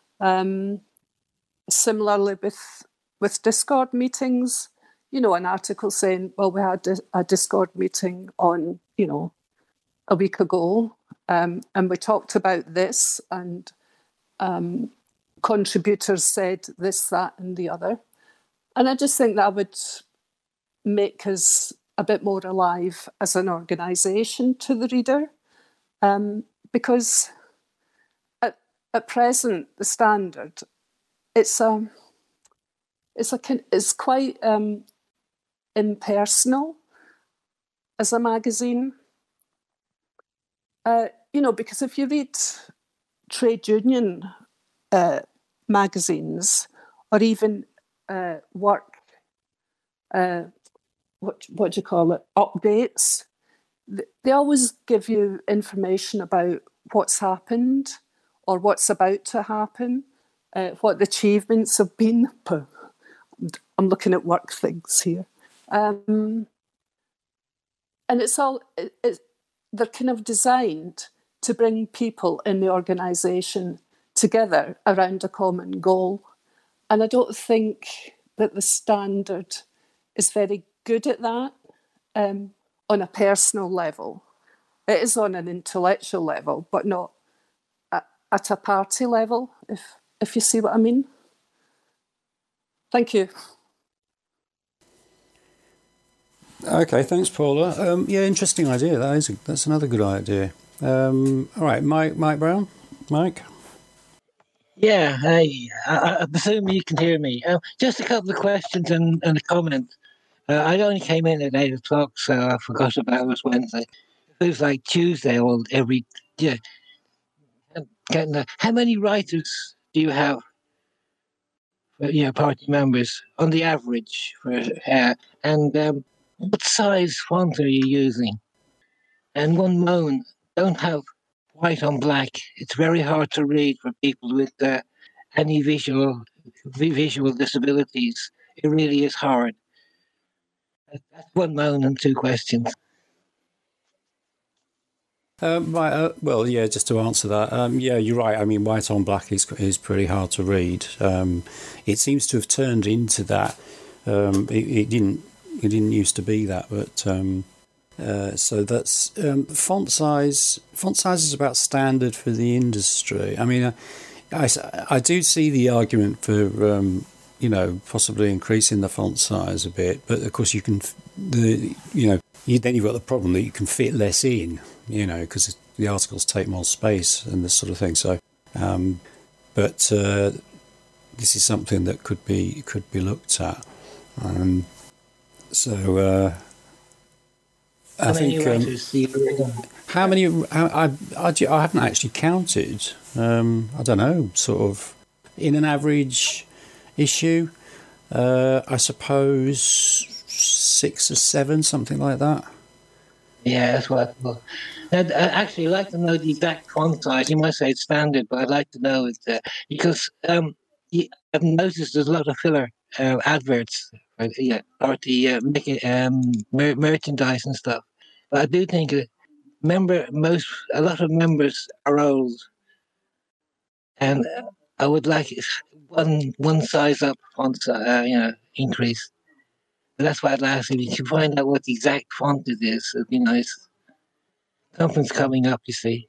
Speaker 9: Similarly with Discord meetings, an article saying, well, we had a Discord meeting on, a week ago, and we talked about this, and contributors said this, that, and the other. And I just think that would make us a bit more alive as an organisation to the reader, because at present the Standard, it's quite impersonal as a magazine. Because if you read trade union magazines or even work, what do you call it, updates, they always give you information about what's happened or what's about to happen, what the achievements have been. I'm looking at work things here. And it's all, they're kind of designed to bring people in the organisation together around a common goal. And I don't think that the Standard is very good at that on a personal level. It is on an intellectual level, but not at a party level, if you see what I mean. Thank you.
Speaker 1: Okay, thanks, Paula. Interesting idea. That's another good idea. All right, Mike Brown. Mike?
Speaker 10: Yeah, hey, I presume you can hear me. Just a couple of questions and a comment. I only came in at 8 o'clock, so I forgot about it was Wednesday. It was like Tuesday or every... Yeah. How many writers do you have? Party members on the average for and what size font are you using? And one moan, don't have white on black. It's very hard to read for people with any visual disabilities. It really is hard. That's one moan and two questions.
Speaker 1: Just to answer that, you're right. I mean, white on black is pretty hard to read. It seems to have turned into that. It didn't used to be that, but so that's font size. Font size is about standard for the industry. I mean, I do see the argument for possibly increasing the font size a bit, but of course then you've got the problem that you can fit less in, because the articles take more space and this sort of thing. So, but this is something that could be looked at. I think how many? I haven't actually counted. I don't know. Sort of in an average issue, I suppose 6 or 7, something like that.
Speaker 10: Yeah, that's what I thought. I'd actually like to know the exact font size. You might say it's standard, but I'd like to know it because I've noticed there's a lot of filler adverts, making merchandise and stuff. But I do think a lot of members are old, and I would like one size up font, increase. But that's why I'd ask if you can find out what the exact font it is. It'd be nice. Something's coming up, you see.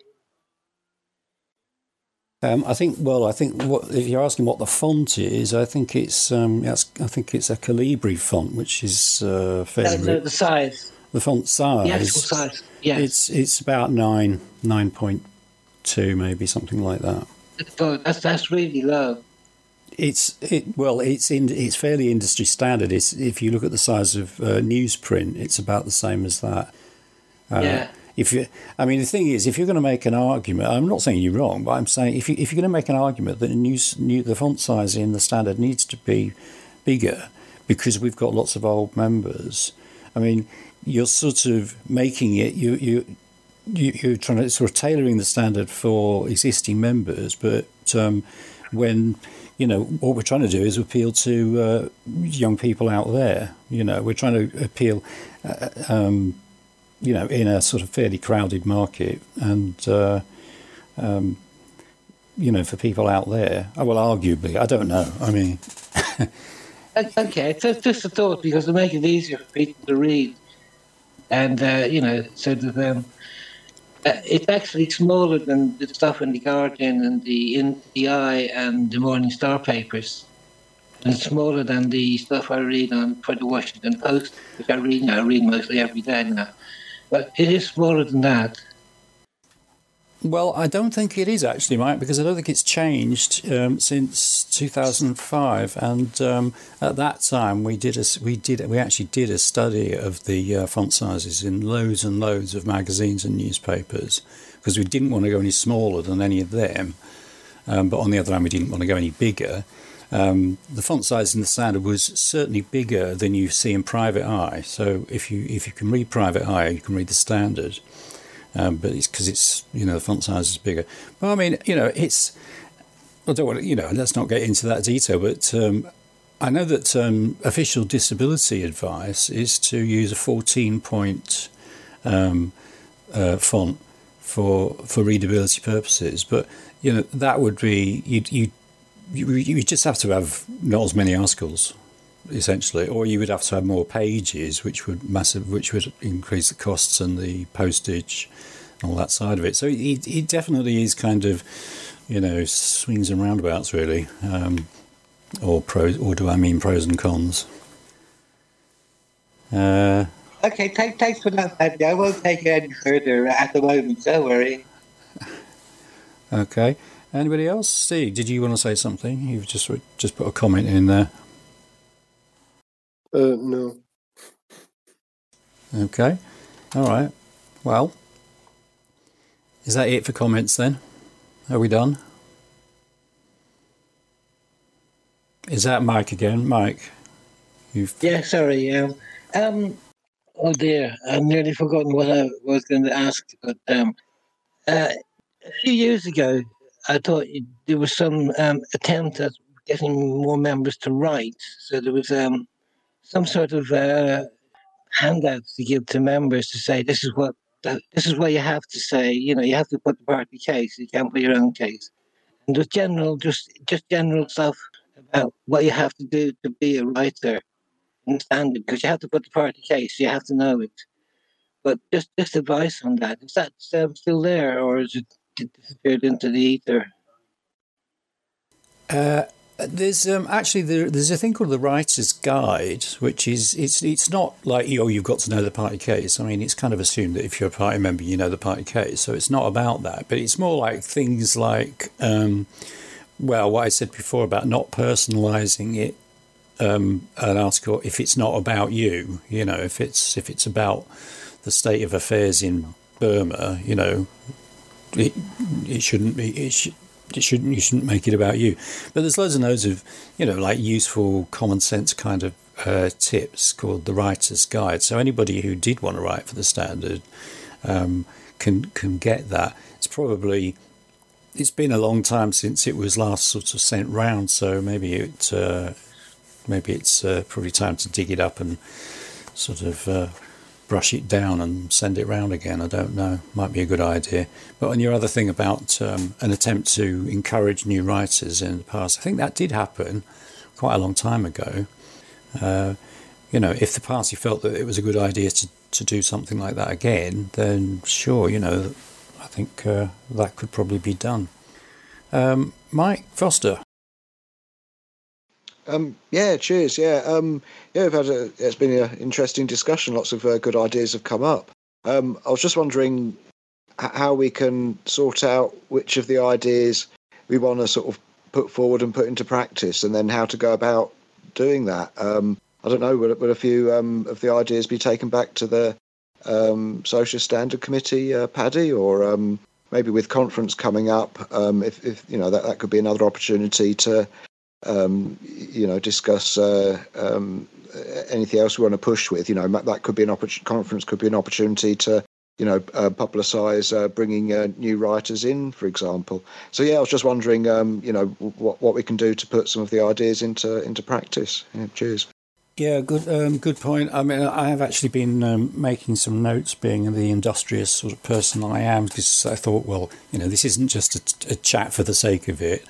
Speaker 1: I think if you're asking what the font is, I think it's a Calibri font, which is fairly.
Speaker 10: The size.
Speaker 1: The font size.
Speaker 10: The actual size. Yeah.
Speaker 1: It's about 9.2, maybe something like that.
Speaker 10: That's really low.
Speaker 1: It's fairly industry standard. If you look at the size of newsprint, it's about the same as that.
Speaker 10: Yeah.
Speaker 1: The thing is, if you're going to make an argument, I'm not saying you're wrong, but I'm saying if you're going to make an argument that the font size in the standard needs to be bigger because we've got lots of old members. I mean, you're sort of making it you're trying to sort of tailoring the standard for existing members, but when what we're trying to do is appeal to young people out there. We're trying to appeal. In a sort of fairly crowded market, and for people out there, arguably, I don't know. I mean,
Speaker 10: okay, it's just a thought because to make it easier for people to read, and so that it's actually smaller than the stuff in the Guardian and the Eye and the Morning Star papers. And it's smaller than the stuff I read for the Washington Post, which I read mostly every day now. But it is smaller than that.
Speaker 1: Well, I don't think it is actually, Mike, because I don't think it's changed since 2005. And at that time, we actually did a study of the font sizes in loads and loads of magazines and newspapers, because we didn't want to go any smaller than any of them. But on the other hand, we didn't want to go any bigger. The font size in the standard was certainly bigger than you see in Private Eye. So if you can read Private Eye, you can read the standard. But it's because it's, the font size is bigger. Well, I mean, it's, I don't want to, let's not get into that detail, but I know that official disability advice is to use a 14-point font for readability purposes. But, that would be, you just have to have not as many articles, essentially, or you would have to have more pages, which would increase the costs and the postage and all that side of it. So it definitely is kind of, swings and roundabouts, really, or do I mean pros and cons?
Speaker 10: Okay, thanks for that, Andy. I won't take it any further at the moment. Don't worry.
Speaker 1: Okay. Anybody else? Steve, did you want to say something? You've just put a comment in there.
Speaker 4: No.
Speaker 1: Okay. All right. Well, is that it for comments then? Are we done? Is that Mike again? Mike?
Speaker 10: Yeah, sorry. Oh dear, I've nearly forgotten what I was going to ask. But a few years ago, I thought there was some attempt at getting more members to write. So there was some sort of handouts to give to members to say this is what you have to say. You have to put the party case. You can't put your own case. And just general stuff about what you have to do to be a writer in standard, because you have to put the party case. You have to know it. But just advice on that. Is that still there, or is it disappeared into the ether?
Speaker 1: There's there's a thing called the Writer's Guide, which is it's not like you've got to know the party case. I mean, it's kind of assumed that if you're a party member, you know the party case. So it's not about that, but it's more like things like what I said before about not personalising it. An article, if it's not about you, if it's about the state of affairs in Burma, it shouldn't be. You shouldn't make it about you. But there's loads and loads of, like useful common sense kind of tips called the Writer's Guide. So anybody who did want to write for the Standard can get that. It's been a long time since it was last sort of sent round. So maybe it's probably time to dig it up and sort of brush it down and send it round again. I don't know. Might be a good idea. But on your other thing about an attempt to encourage new writers in the past, I think that did happen quite a long time ago. If the party felt that it was a good idea to do something like that again, then sure, I think that could probably be done. Mike Foster.
Speaker 6: Cheers. It's been an interesting discussion. Lots of good ideas have come up. I was just wondering how we can sort out which of the ideas we want to sort of put forward and put into practice, and then how to go about doing that. I don't know, will a few of the ideas be taken back to the Social Standard Committee, Paddy, or maybe with conference coming up, if that could be another opportunity to discuss anything else we want to push with. That could be an conference could be an opportunity to publicise bringing new writers in, for example. So I was just wondering what we can do to put some of the ideas into practice. Cheers.
Speaker 1: Yeah, good point. I mean, I have actually been making some notes, being the industrious sort of person I am, because I thought, this isn't just a chat for the sake of it.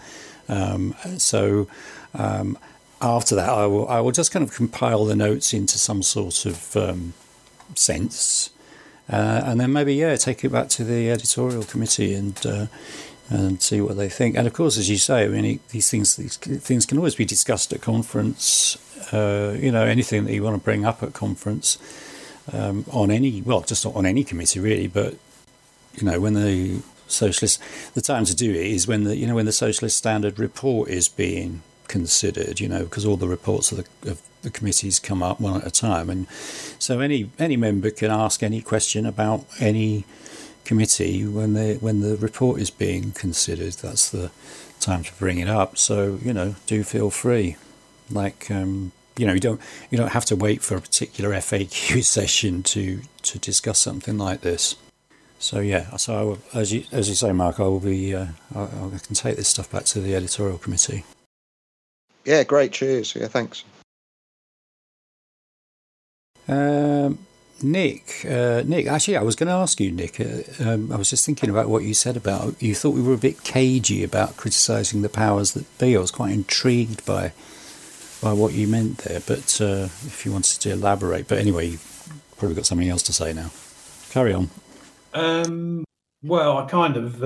Speaker 1: After that, I will just kind of compile the notes into some sort of sense, and then maybe take it back to the editorial committee and see what they think. And of course, as you say, I mean, these things can always be discussed at conference. Anything that you want to bring up at conference just not on any committee really, but when the socialist. The time to do it is when the Socialist Standard Report is being considered. Because all the reports of the committees come up one at a time, and so any member can ask any question about any committee when the report is being considered. That's the time to bring it up. So do feel free. Like you don't have to wait for a particular FAQ session to discuss something like this. So yeah, so I will, as you say, Mark, I will be I can take this stuff back to the editorial committee.
Speaker 6: Yeah, great. Cheers. Yeah, thanks.
Speaker 1: Nick, actually, I was going to ask you, Nick. I was just thinking about what you said about you thought we were a bit cagey about criticising the powers that be. I was quite intrigued by what you meant there, but if you wanted to elaborate. But anyway, you've probably got something else to say now. Carry on.
Speaker 3: Well, I kind of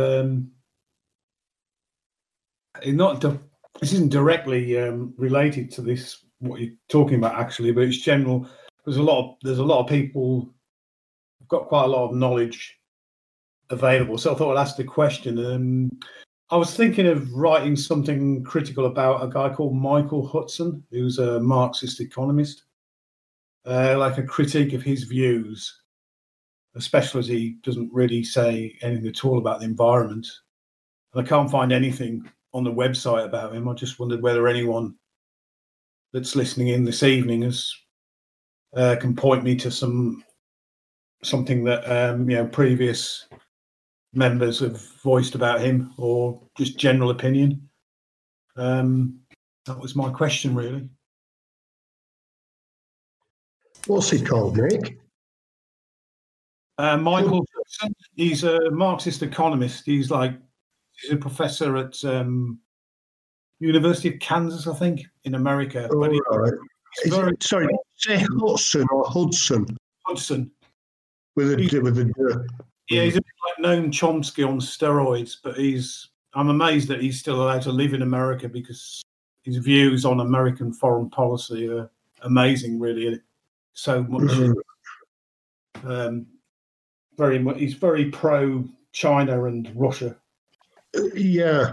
Speaker 3: this isn't directly related to this what you're talking about actually, but it's general. There's a lot of people who've got quite a lot of knowledge available. So I thought I'd ask the question. I was thinking of writing something critical about a guy called Michael Hudson, who's a Marxist economist, like a critique of his views, especially as he doesn't really say anything at all about the environment. And I can't find anything on the website about him. I just wondered whether anyone that's listening in this evening can point me to something that previous members have voiced about him, or just general opinion. That was my question, really.
Speaker 11: What's he called, Nick?
Speaker 3: Michael Hudson. He's a Marxist economist. He's a professor at University of Kansas, I think, in America.
Speaker 11: Oh, right. Sorry, say Hudson or Hudson?
Speaker 3: Hudson.
Speaker 11: With a
Speaker 3: yeah, he's a bit like Noam Chomsky on steroids, but I'm amazed that he's still allowed to live in America, because his views on American foreign policy are amazing, really. So much. Very much. He's very pro China and Russia.
Speaker 11: Yeah.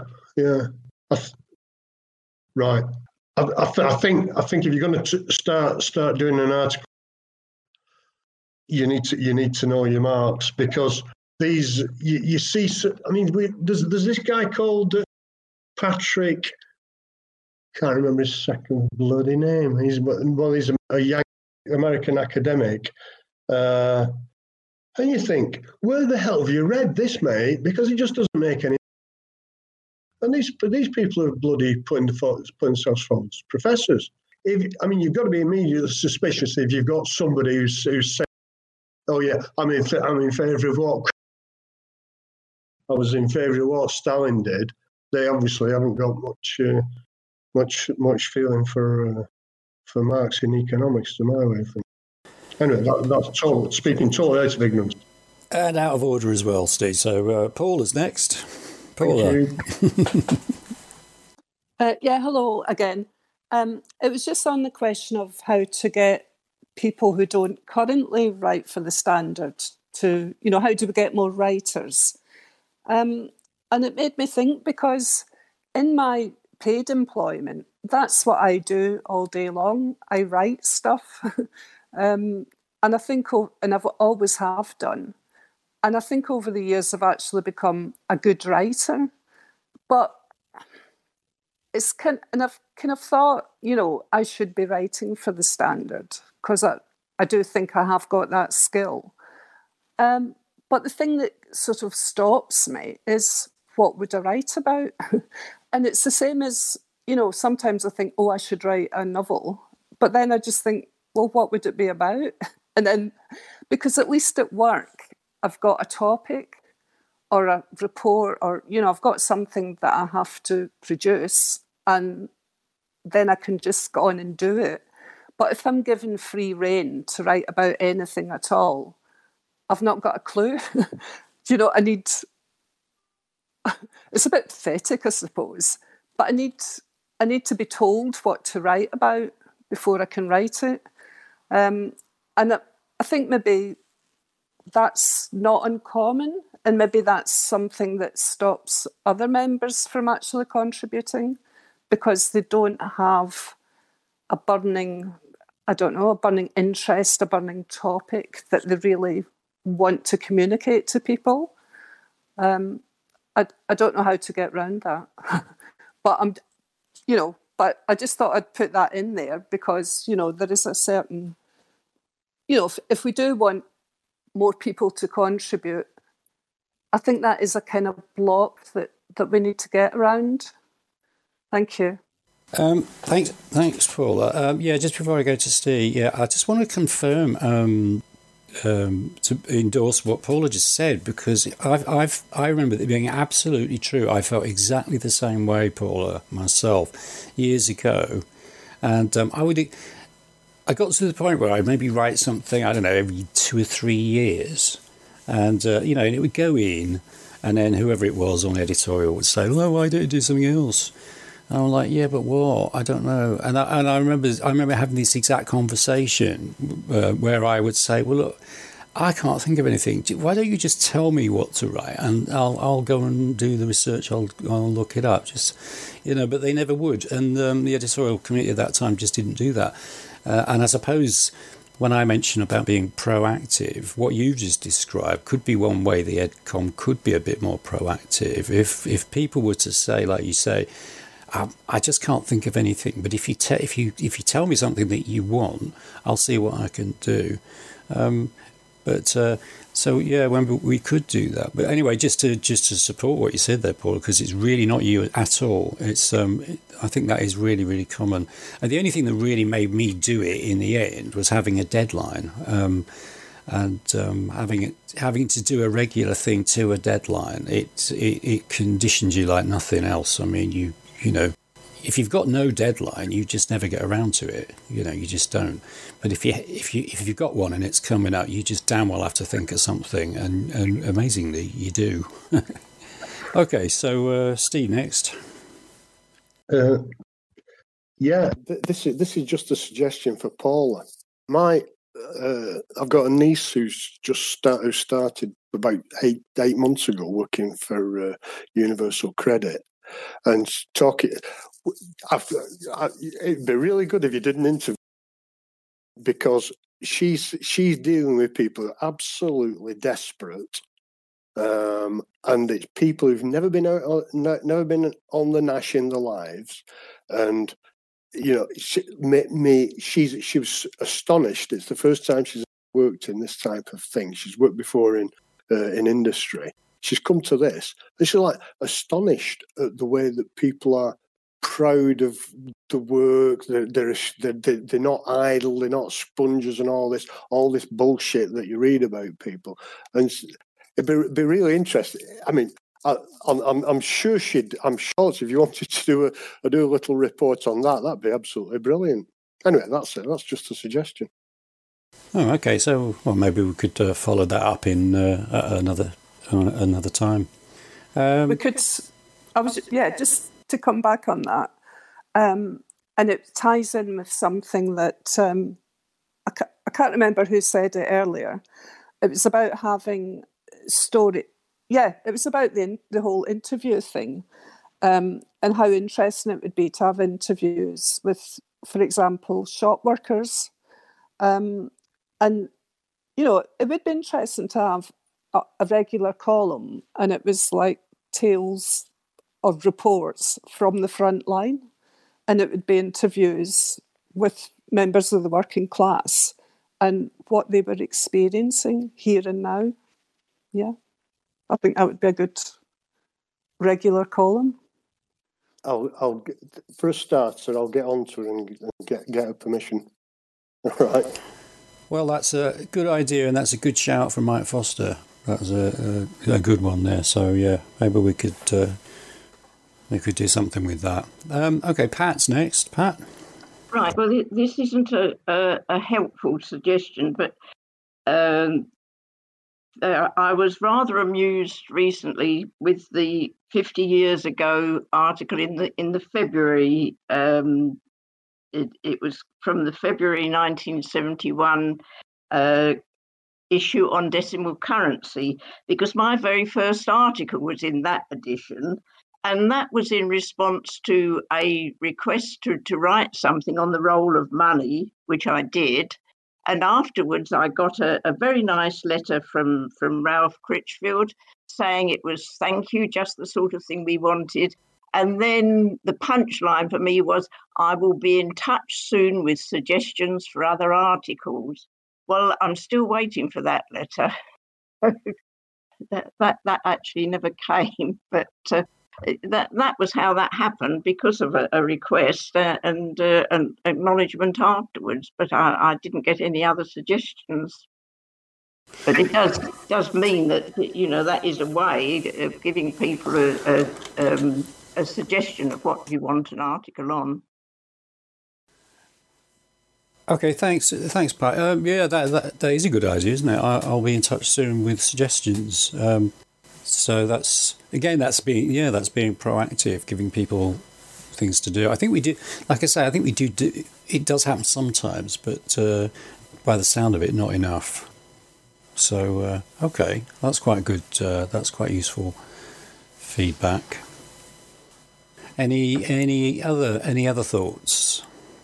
Speaker 11: Right. I think if you're going to start doing an article, you need to know your marks, because these you see. I mean, there's this guy called Patrick. Can't remember his second bloody name. He's a young American academic, and you think, where the hell have you read this, mate? Because it just doesn't make any. And these people are bloody putting themselves forward as professors. You've got to be immediately suspicious if you've got somebody who's saying, "Oh yeah, I'm in favour of what I was in favour of what Stalin did." They obviously haven't got much feeling for Marx in economics, to my way of thinking. Anyway, that's speaking totally out of ignorance.
Speaker 1: And out of order as well, Steve. So Paul is next.
Speaker 11: Paula.
Speaker 9: Hello again. It was just on the question of how to get people who don't currently write for the Standard to, how do we get more writers? And it made me think, because in my paid employment, that's what I do all day long. I write stuff. And I think, and I've always have done. And I think over the years I've actually become a good writer. But I've kind of thought, I should be writing for the Standard, because I do think I have got that skill. But the thing that sort of stops me is, what would I write about? And it's the same as, sometimes I think, I should write a novel. But then I just think, well, what would it be about? And then, because at least at work, I've got a topic or a report, or, I've got something that I have to produce, and then I can just go on and do it. But if I'm given free rein to write about anything at all, I've not got a clue. I need... It's a bit pathetic, I suppose, but I need to be told what to write about before I can write it. And I think maybe that's not uncommon and maybe that's something that stops other members from actually contributing because they don't have a burning interest, a burning topic that they really want to communicate to people. I don't know how to get around that, but but I just thought I'd put that in there because, there is a certain, if we do want more people to contribute, I think that is a kind of block that we need to get around. Thank you.
Speaker 1: Thanks, Paula. Just before I go to Steve, I just want to confirm to endorse what Paula just said, because I remember it being absolutely true. I felt exactly the same way, Paula, myself, years ago, and I got to the point where I'd maybe write something, I don't know, every 2 or 3 years, and and it would go in, and then whoever it was on editorial would say, "Well, why don't you do something else?" And I'm like, yeah, but what? I don't know. And I remember having this exact conversation where I would say, well, look, I can't think of anything. Why don't you just tell me what to write, and I'll go and do the research. I'll look it up. Just, but they never would. And the editorial committee at that time just didn't do that. And I suppose when I mention about being proactive, what you just described could be one way the EdCom could be a bit more proactive. If people were to say, like you say, I just can't think of anything. But if you tell me something that you want, I'll see what I can do. When we could do that. But anyway, just to support what you said there, Paul, because it's really not you at all. It's I think that is really, really common. And the only thing that really made me do it in the end was having a deadline. And having to do a regular thing to a deadline. It conditions you like nothing else. I mean, if you've got no deadline, you just never get around to it. You just don't. But if you've got one and it's coming up, you just damn well have to think of something, and amazingly, you do. Okay, so Steve, next.
Speaker 4: This is just a suggestion for Paula. I've got a niece who started about eight months ago working for Universal Credit. And it'd be really good if you did an interview, because she's dealing with people who are absolutely desperate, and it's people who've never been on the Nash in their lives, and she was astonished. It's the first time she's worked in this type of thing. She's worked before in industry. She's come to this, and she's like astonished at the way that people are proud of the work. They're not idle. They're not sponges and all this bullshit that you read about people. And it'd be really interesting. I mean, I'm sure if you wanted to do a little report on that, that'd be absolutely brilliant. Anyway, that's it. That's just a suggestion.
Speaker 1: Oh, okay. So, well, maybe we could follow that up in another time.
Speaker 9: We could. Just to come back on that, and it ties in with something that I can't remember who said it earlier. It was about having story. Yeah, it was about the whole interview thing, and how interesting it would be to have interviews with, for example, shop workers, and it would be interesting to have a regular column, and it was like tales of reports from the front line, and it would be interviews with members of the working class and what they were experiencing here and now. Yeah, I think that would be a good regular column.
Speaker 4: I'll for a starter, I'll get onto it and get a permission. All right.
Speaker 1: Well, that's a good idea, and that's a good shout from Mike Foster. That was a good one there. So yeah, maybe we could do something with that. Okay, Pat's next. Pat.
Speaker 7: Right. Well, this isn't a helpful suggestion, but I was rather amused recently with the 50 years ago article in the February. It was from the February 1971 issue on decimal currency, because my very first article was in that edition, and that was in response to a request to write something on the role of money, which I did. And afterwards, I got a very nice letter from Ralph Critchfield saying it was, thank you, just the sort of thing we wanted. And then the punchline for me was, I will be in touch soon with suggestions for other articles. Well, I'm still waiting for that letter. that actually never came, but that was how that happened, because of a request and an acknowledgement afterwards. But I didn't get any other suggestions. But it does mean that, that is a way of giving people a suggestion of what you want an article on.
Speaker 1: Okay, thanks, Pat. Yeah, that is a good idea, isn't it? I'll be in touch soon with suggestions. So that's being proactive, giving people things to do. I think we do, like I say, I think we do. It does happen sometimes, but by the sound of it, not enough. So okay, that's quite good. That's quite useful feedback. Any other thoughts?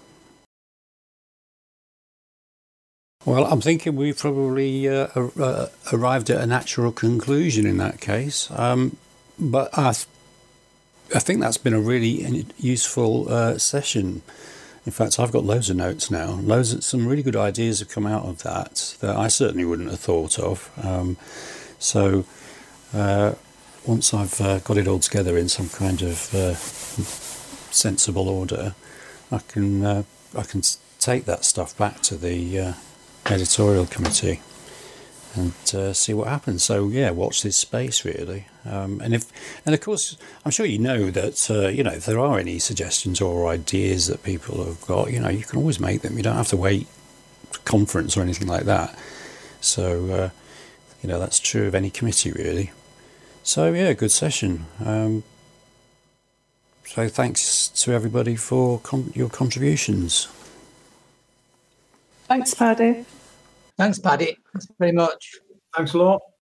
Speaker 1: Well, I'm thinking we've probably arrived at a natural conclusion in that case. But I think that's been a really useful session. In fact, I've got loads of notes now. Some really good ideas have come out of that I certainly wouldn't have thought of. So once I've got it all together in some kind of sensible order, I can take that stuff back to the editorial committee and see what happens. So yeah, watch this space really. And of course, I'm sure you know that if there are any suggestions or ideas that people have got, you can always make them. You don't have to wait for conference or anything like that. So that's true of any committee really. So yeah, good session. So thanks to everybody for your contributions.
Speaker 9: Thanks, Paddy.
Speaker 2: Thanks, Paddy. Thanks very much.
Speaker 3: Thanks a lot.